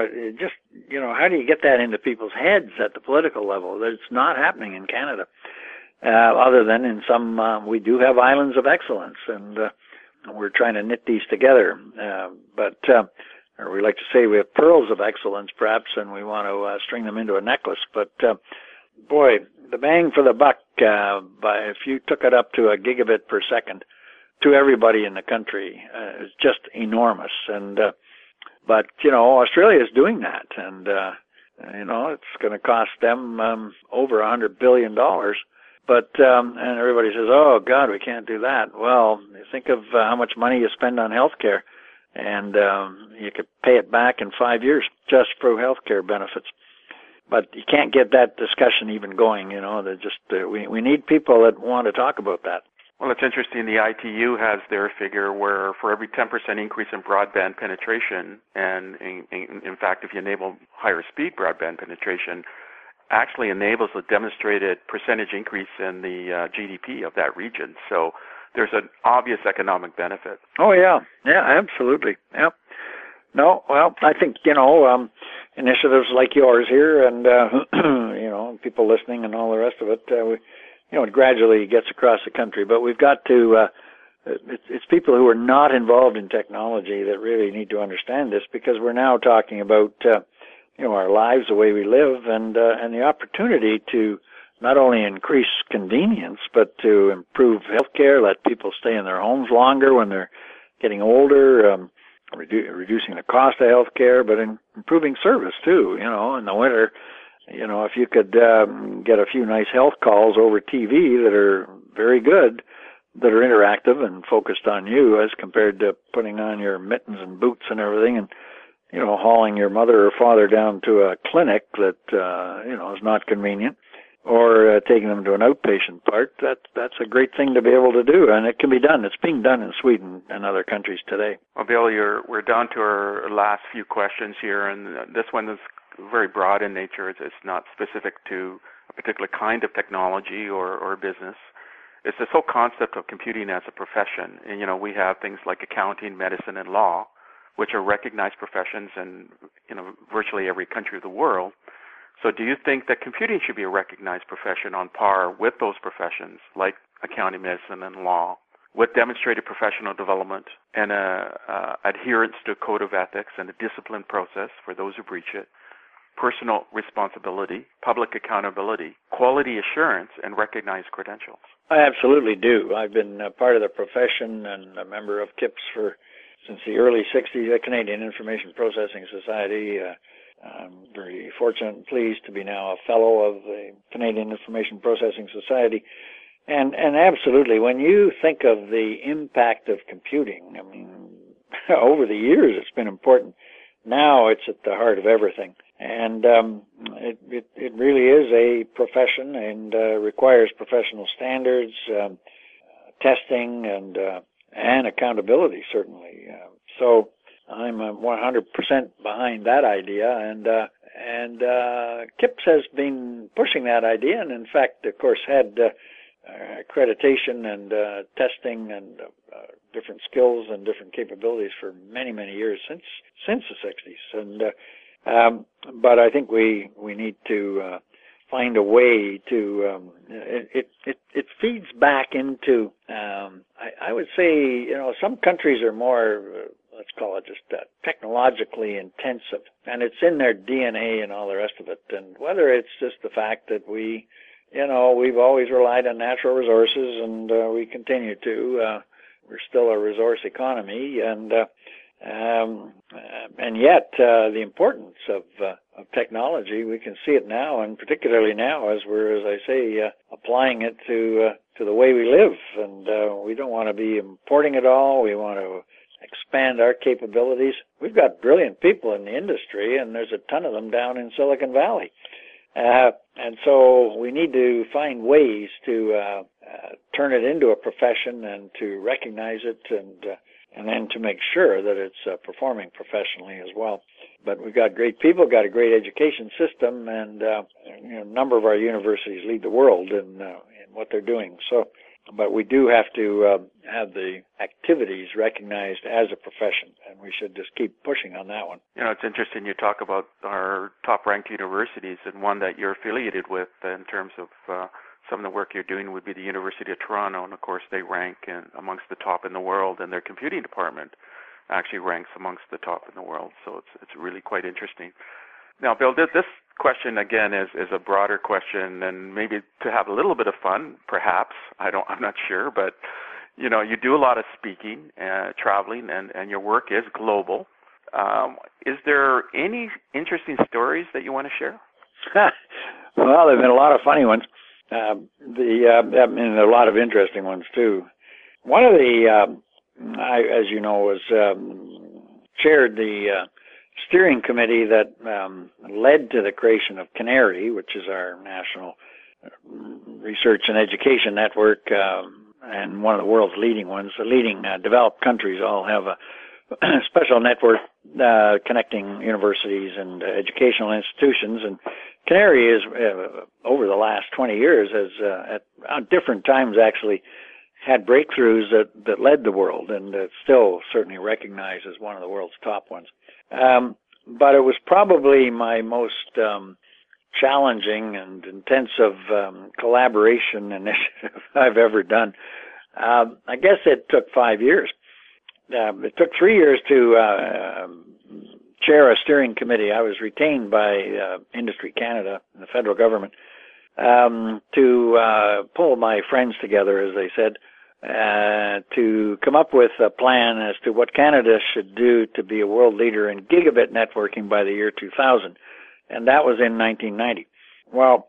how do you get that into people's heads at the political level? It's not happening in Canada, other than in some, we do have islands of excellence, and we're trying to knit these together. Or we like to say we have pearls of excellence, perhaps, and we want to string them into a necklace. But, boy, the bang for the buck, if you took it up to a gigabit per second to everybody in the country, is just enormous. And but Australia is doing that, and it's going to cost them over $100 billion. But and everybody says, "Oh God, we can't do that." Well, think of how much money you spend on healthcare. And you could pay it back in 5 years just for health care benefits. but you can't get that discussion even going. We need people that want to talk about that. Well, it's interesting. The ITU has their figure where for every 10% increase in broadband penetration, and in fact, if you enable higher speed broadband penetration, actually enables a demonstrated percentage increase in the GDP of that region. So there's an obvious economic benefit. Oh, yeah. Yeah, absolutely. Yeah. No, well, I think, initiatives like yours here and, people listening and all the rest of it, it gradually gets across the country. But we've got to, it's people who are not involved in technology that really need to understand this, because we're now talking about, our lives, the way we live, and the opportunity to not only increase convenience, but to improve healthcare, let people stay in their homes longer when they're getting older, reducing the cost of healthcare, but improving service too. In the winter, if you could get a few nice health calls over TV that are very good, that are interactive and focused on you, as compared to putting on your mittens and boots and everything and hauling your mother or father down to a clinic that is not convenient, or taking them to an outpatient part. That's a great thing to be able to do, and it can be done. It's being done in Sweden and other countries today. Well, Bill, we're down to our last few questions here, and this one is very broad in nature. It's not specific to a particular kind of technology or business. It's this whole concept of computing as a profession. And, we have things like accounting, medicine, and law, which are recognized professions in, virtually every country of the world. So do you think that computing should be a recognized profession on par with those professions like accounting, medicine, and law, with demonstrated professional development and adherence to a code of ethics and a disciplined process for those who breach it, personal responsibility, public accountability, quality assurance, and recognized credentials? I absolutely do. I've been a part of the profession and a member of KIPS since the early 60s, the Canadian Information Processing Society. I'm very fortunate and pleased to be now a fellow of the Canadian Information Processing Society. And absolutely, when you think of the impact of computing, over the years it's been important. Now it's at the heart of everything. And it really is a profession and requires professional standards, testing, and accountability, certainly. So I'm 100% behind that idea, and KIPS has been pushing that idea, and in fact, of course, had accreditation and testing and different skills and different capabilities for many, many years since the 60s. And but I think we need to find a way to it feeds back into I would say some countries are more let's call it just technologically intensive, and it's in their DNA and all the rest of it. And whether it's just the fact that we've always relied on natural resources, and we continue to. We're still a resource economy, and yet the importance of technology, we can see it now, and particularly now as we're, as I say, applying it to the way we live. And we don't want to be importing it all. We want to expand our capabilities. We've got brilliant people in the industry, and there's a ton of them down in Silicon Valley. And so we need to find ways to turn it into a profession and to recognize it and then to make sure that it's performing professionally as well. But we've got great people, got a great education system, and a number of our universities lead the world in what they're doing. So, but we do have to have the activities recognized as a profession, and we should just keep pushing on that one. It's interesting you talk about our top-ranked universities, and one that you're affiliated with in terms of some of the work you're doing would be the University of Toronto, and of course they rank amongst the top in the world, and their computing department actually ranks amongst the top in the world. So it's really quite interesting. Now, Bill, this question again is a broader question, and maybe to have a little bit of fun, perhaps. I'm not sure, but you do a lot of speaking, traveling, and your work is global. Is there any interesting stories that you want to share? Well, there've been a lot of funny ones. There are a lot of interesting ones too. One of the, as you know, was chaired the steering committee that led to the creation of CANARIE, which is our national research and education network, and one of the world's leading ones. The leading developed countries all have a special network connecting universities and educational institutions. And CANARIE is, over the last 20 years, has at different times actually had breakthroughs that led the world, and it's still certainly recognized as one of the world's top ones. But it was probably my most challenging and intensive collaboration initiative I've ever done. I guess it took 5 years. It took 3 years to chair a steering committee. I was retained by Industry Canada, the federal government, to pull my friends together, as they said, to come up with a plan as to what Canada should do to be a world leader in gigabit networking by the year 2000. And that was in 1990. Well,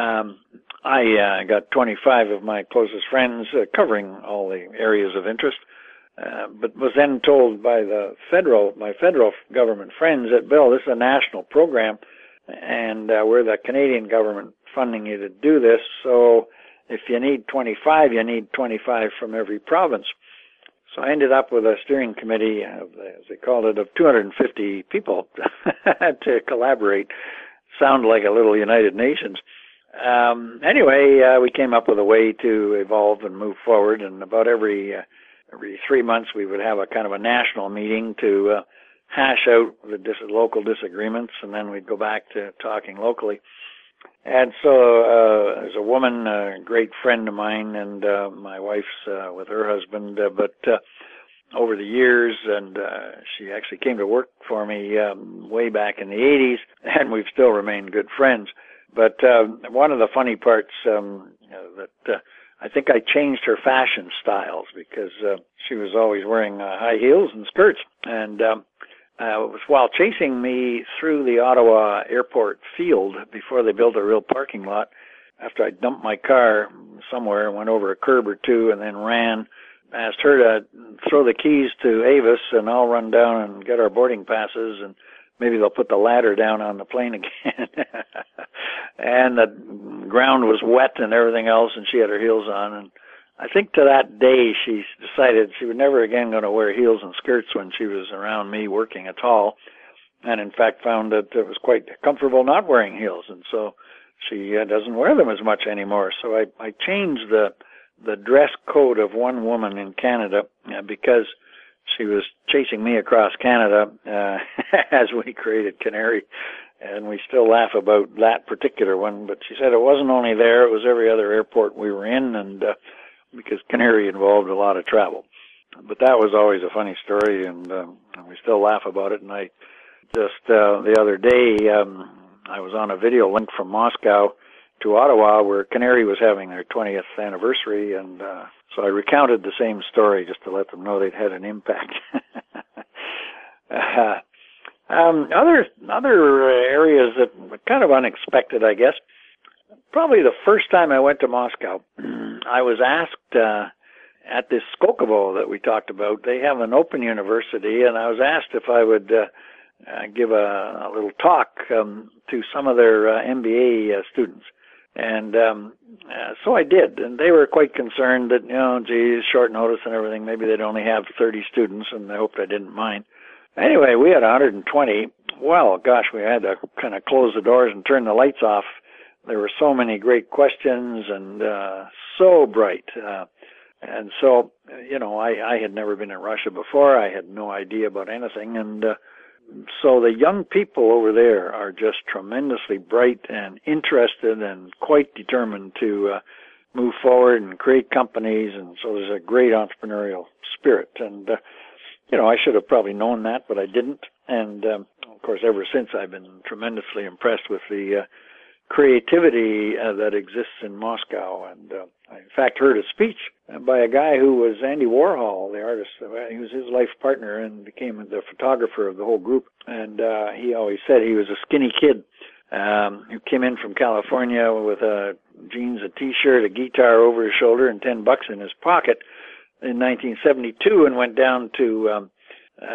I got 25 of my closest friends covering all the areas of interest, but was then told by my federal government friends that, Bill, this is a national program, and we're the Canadian government funding you to do this, so if you need 25, you need 25 from every province. So I ended up with a steering committee, as they called it, of 250 people to collaborate. Sound like a little United Nations. Anyway, we came up with a way to evolve and move forward, and about every 3 months we would have a kind of a national meeting to hash out the local disagreements, and then we'd go back to talking locally. And so there's a woman, a great friend of mine, and my wife's with her husband, but over the years, and she actually came to work for me way back in the 80s, and we've still remained good friends. But one of the funny parts that I think I changed her fashion styles, because she was always wearing high heels and skirts, and it was while chasing me through the Ottawa airport field before they built a real parking lot. After I dumped my car somewhere, went over a curb or two, and then ran, asked her to throw the keys to Avis, and I'll run down and get our boarding passes, and maybe they'll put the ladder down on the plane again. And the ground was wet and everything else, and she had her heels on, and I think to that day she decided she was never again going to wear heels and skirts when she was around me working at all, and in fact found that it was quite comfortable not wearing heels, and so she doesn't wear them as much anymore. So I changed the dress code of one woman in Canada because she was chasing me across Canada as we created CANARIE, and we still laugh about that particular one, but she said it wasn't only there, it was every other airport we were in, and because CANARIE involved a lot of travel. But that was always a funny story, and we still laugh about it. And I just, the other day, I was on a video link from Moscow to Ottawa where CANARIE was having their 20th anniversary, and so I recounted the same story just to let them know they'd had an impact. Other areas that were kind of unexpected, I guess. Probably the first time I went to Moscow, I was asked at this Skolkovo that we talked about. They have an open university, and I was asked if I would give a little talk to some of their MBA students. And so I did, and they were quite concerned that, geez, short notice and everything, maybe they'd only have 30 students, and I hoped I didn't mind. Anyway, we had 120. Well, gosh, we had to kind of close the doors and turn the lights off. There were so many great questions, and so bright. And so, I had never been in Russia before. I had no idea about anything. And so the young people over there are just tremendously bright and interested and quite determined to move forward and create companies. And so there's a great entrepreneurial spirit. And, I should have probably known that, but I didn't. And, of course, ever since I've been tremendously impressed with the creativity that exists in Moscow. And I, in fact, heard a speech by a guy who was Andy Warhol, the artist. He was his life partner and became the photographer of the whole group. And he always said he was a skinny kid who came in from California with jeans, a T-shirt, a guitar over his shoulder, and $10 in his pocket in 1972, and went down to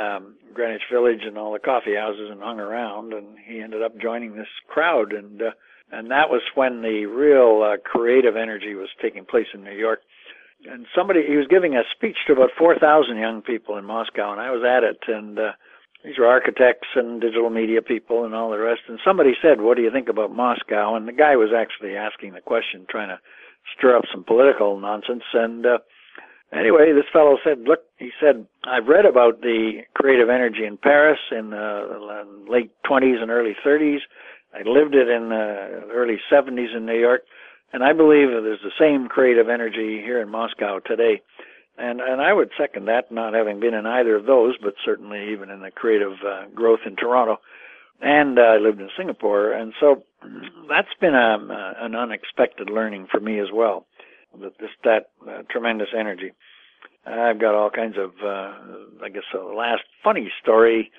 Greenwich Village and all the coffee houses and hung around, and he ended up joining this crowd, and that was when the real creative energy was taking place in New York. And he was giving a speech to about 4,000 young people in Moscow, and I was at it, and these were architects and digital media people and all the rest. And somebody said, "What do you think about Moscow?" And the guy was actually asking the question, trying to stir up some political nonsense. And anyway, this fellow said, "Look," he said, "I've read about the creative energy in Paris in the late 20s and early 30s. I lived it in the early 70s in New York. And I believe that there's the same creative energy here in Moscow today." And I would second that, not having been in either of those, but certainly even in the creative growth in Toronto. And I lived in Singapore. And so that's been an unexpected learning for me as well, that tremendous energy. I've got all kinds of, I guess, a last funny story.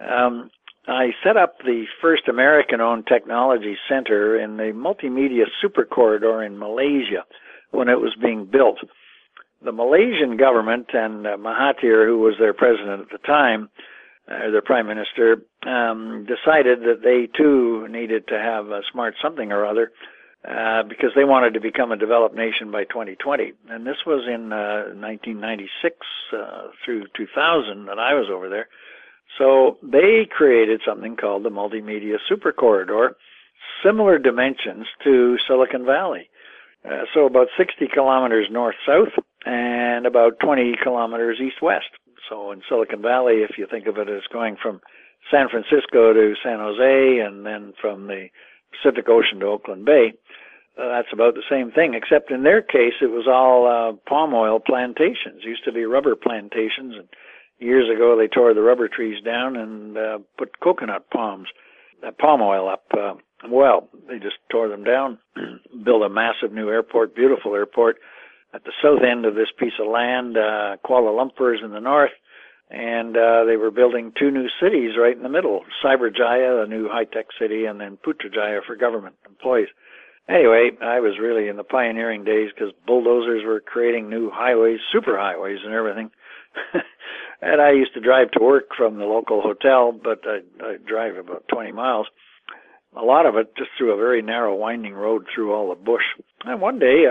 I set up the first American-owned technology center in the multimedia super corridor in Malaysia when it was being built. The Malaysian government and Mahathir, who was their president at the time, their prime minister, decided that they too needed to have a smart something or other because they wanted to become a developed nation by 2020. And this was in 1996 through 2000 that I was over there. So they created something called the Multimedia Super Corridor, similar dimensions to Silicon Valley. So about 60 kilometers north-south and about 20 kilometers east-west. So in Silicon Valley, if you think of it as going from San Francisco to San Jose and then from the Pacific Ocean to Oakland Bay, that's about the same thing, except in their case, it was all palm oil plantations. It used to be rubber plantations, and years ago they tore the rubber trees down and put palm oil up. Well, they just tore them down, built a massive new airport, beautiful airport, at the south end of this piece of land. Kuala Lumpur is in the north, and they were building two new cities right in the middle, Cyberjaya, a new high-tech city, and then Putrajaya for government employees. Anyway, I was really in the pioneering days because bulldozers were creating new highways, superhighways and everything. And I used to drive to work from the local hotel, but I drive about 20 miles. A lot of it just through a very narrow, winding road through all the bush. And one day,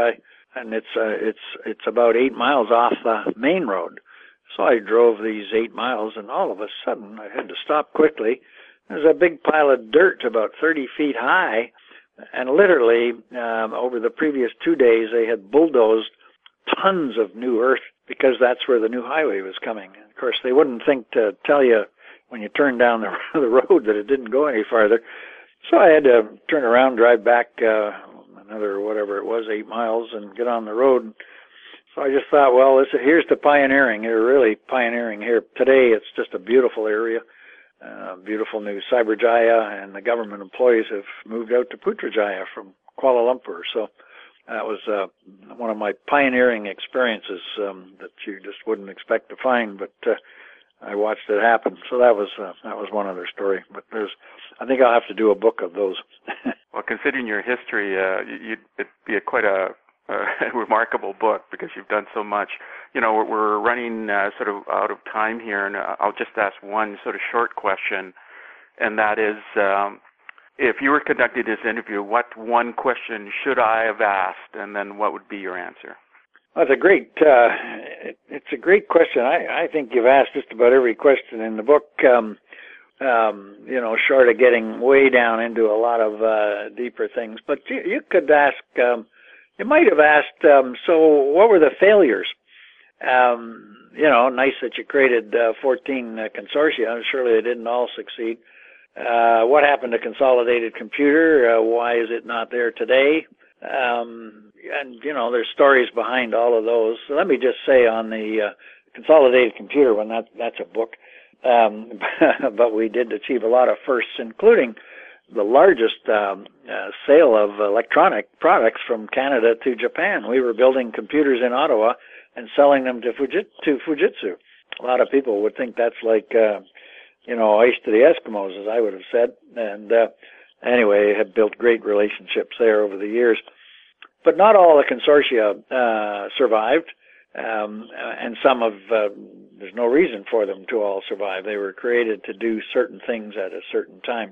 it's about 8 miles off the main road. So I drove these 8 miles, and all of a sudden, I had to stop quickly. There's a big pile of dirt about 30 feet high, and literally, over the previous 2 days, they had bulldozed tons of new earth because that's where the new highway was coming. And of course, they wouldn't think to tell you when you turned down the road that it didn't go any farther. So I had to turn around, drive back another, whatever it was, 8 miles, and get on the road. So I just thought, well, here's the pioneering. You're really pioneering here. Today, it's just a beautiful area, beautiful new Cyberjaya, and the government employees have moved out to Putrajaya from Kuala Lumpur. So that was one of my pioneering experiences that you just wouldn't expect to find, but I watched it happen. So that was one other story. But I think I'll have to do a book of those. Well, considering your history, it'd be quite a remarkable book because you've done so much. You know, we're running sort of out of time here, and I'll just ask one sort of short question, and that is, if you were conducting this interview, what one question should I have asked, and then what would be your answer? Well, it's a great question. I think you've asked just about every question in the book, short of getting way down into a lot of deeper things. But you could ask, you might have asked, so what were the failures? Nice that you created 14 consortia. Surely they didn't all succeed. What happened to Consolidated Computer? Why is it not there today? There's stories behind all of those. So let me just say on the Consolidated Computer one, that's a book. But we did achieve a lot of firsts, including the largest sale of electronic products from Canada to Japan. We were building computers in Ottawa and selling them to Fujitsu. A lot of people would think that's like ice to the Eskimos, as I would have said. And anyway, had built great relationships there over the years. But not all the consortia survived. And some of there's no reason for them to all survive. They were created to do certain things at a certain time.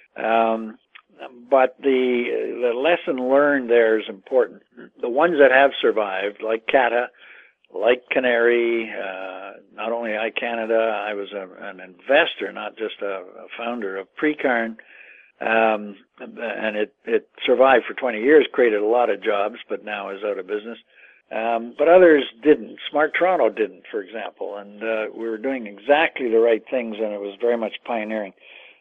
But the lesson learned there is important. The ones that have survived, like CATA, like Canary, not only iCanada, I was an investor, not just a founder of Precarn, and it survived for 20 years, created a lot of jobs, but now is out of business. But others didn't. Smart Toronto didn't, for example, and we were doing exactly the right things, and it was very much pioneering.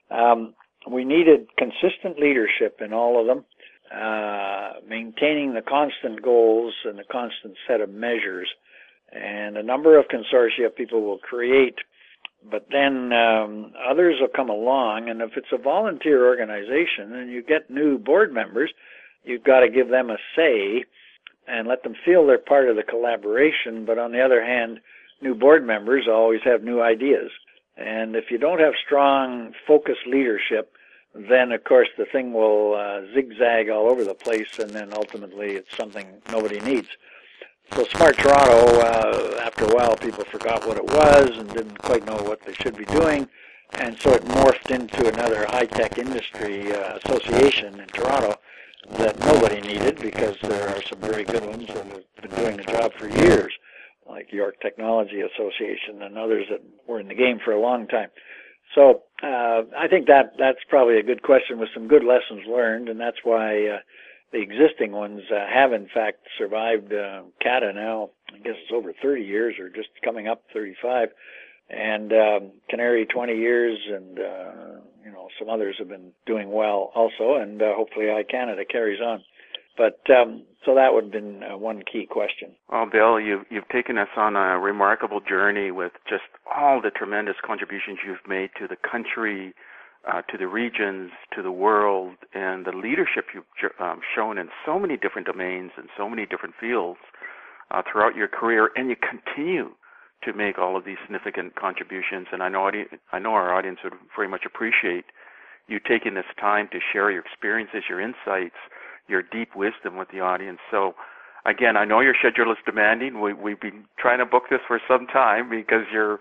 We needed consistent leadership in all of them, maintaining the constant goals and the constant set of measures. And a number of consortia people will create, but then others will come along, and if it's a volunteer organization and you get new board members, you've got to give them a say and let them feel they're part of the collaboration. But on the other hand, new board members always have new ideas. And if you don't have strong, focused leadership, then, of course, the thing will zigzag all over the place, and then ultimately it's something nobody needs. So Smart Toronto, after a while, people forgot what it was and didn't quite know what they should be doing, and so it morphed into another high-tech industry association in Toronto that nobody needed, because there are some very good ones that have been doing the job for years, like York Technology Association and others that were in the game for a long time. So I think that's probably a good question with some good lessons learned, and that's why the existing ones have, in fact, survived. CATA now, I guess it's over 30 years, or just coming up 35, and Canary 20 years, and some others have been doing well also, and hopefully iCanada carries on. But so that would have been one key question. Well, Bill, you've taken us on a remarkable journey with just all the tremendous contributions you've made to the country, to the regions, to the world, and the leadership you've shown in so many different domains and so many different fields throughout your career, and you continue to make all of these significant contributions. And I know our audience would very much appreciate you taking this time to share your experiences, your insights, your deep wisdom with the audience. So, again, I know your schedule is demanding. We've been trying to book this for some time because you're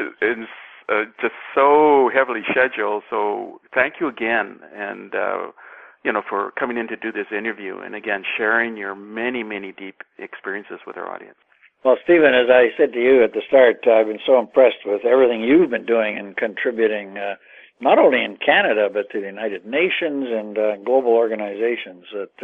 just so heavily scheduled. So thank you again, and for coming in to do this interview, and again sharing your many, many deep experiences with our audience. Well, Stephen, as I said to you at the start, I've been so impressed with everything you've been doing and contributing, not only in Canada but to the United Nations and global organizations.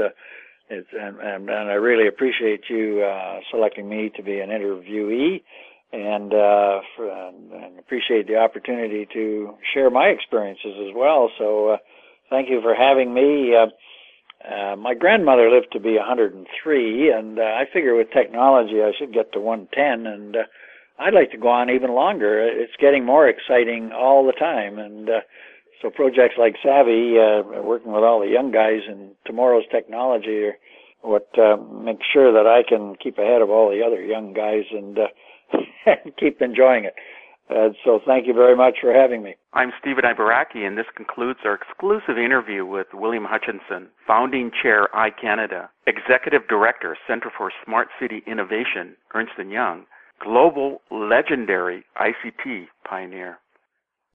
And I really appreciate you selecting me to be an interviewee, and appreciate the opportunity to share my experiences as well. So thank you for having me. My grandmother lived to be 103, and I figure with technology I should get to 110, and I'd like to go on even longer. It's getting more exciting all the time, and so projects like Savvy, working with all the young guys in tomorrow's technology, are what makes sure that I can keep ahead of all the other young guys and keep enjoying it. So thank you very much for having me. I'm Stephen Ibaraki, and this concludes our exclusive interview with William Hutchinson, Founding Chair, iCanada, Executive Director, Center for Smart City Innovation, Ernst & Young, Global Legendary ICT Pioneer.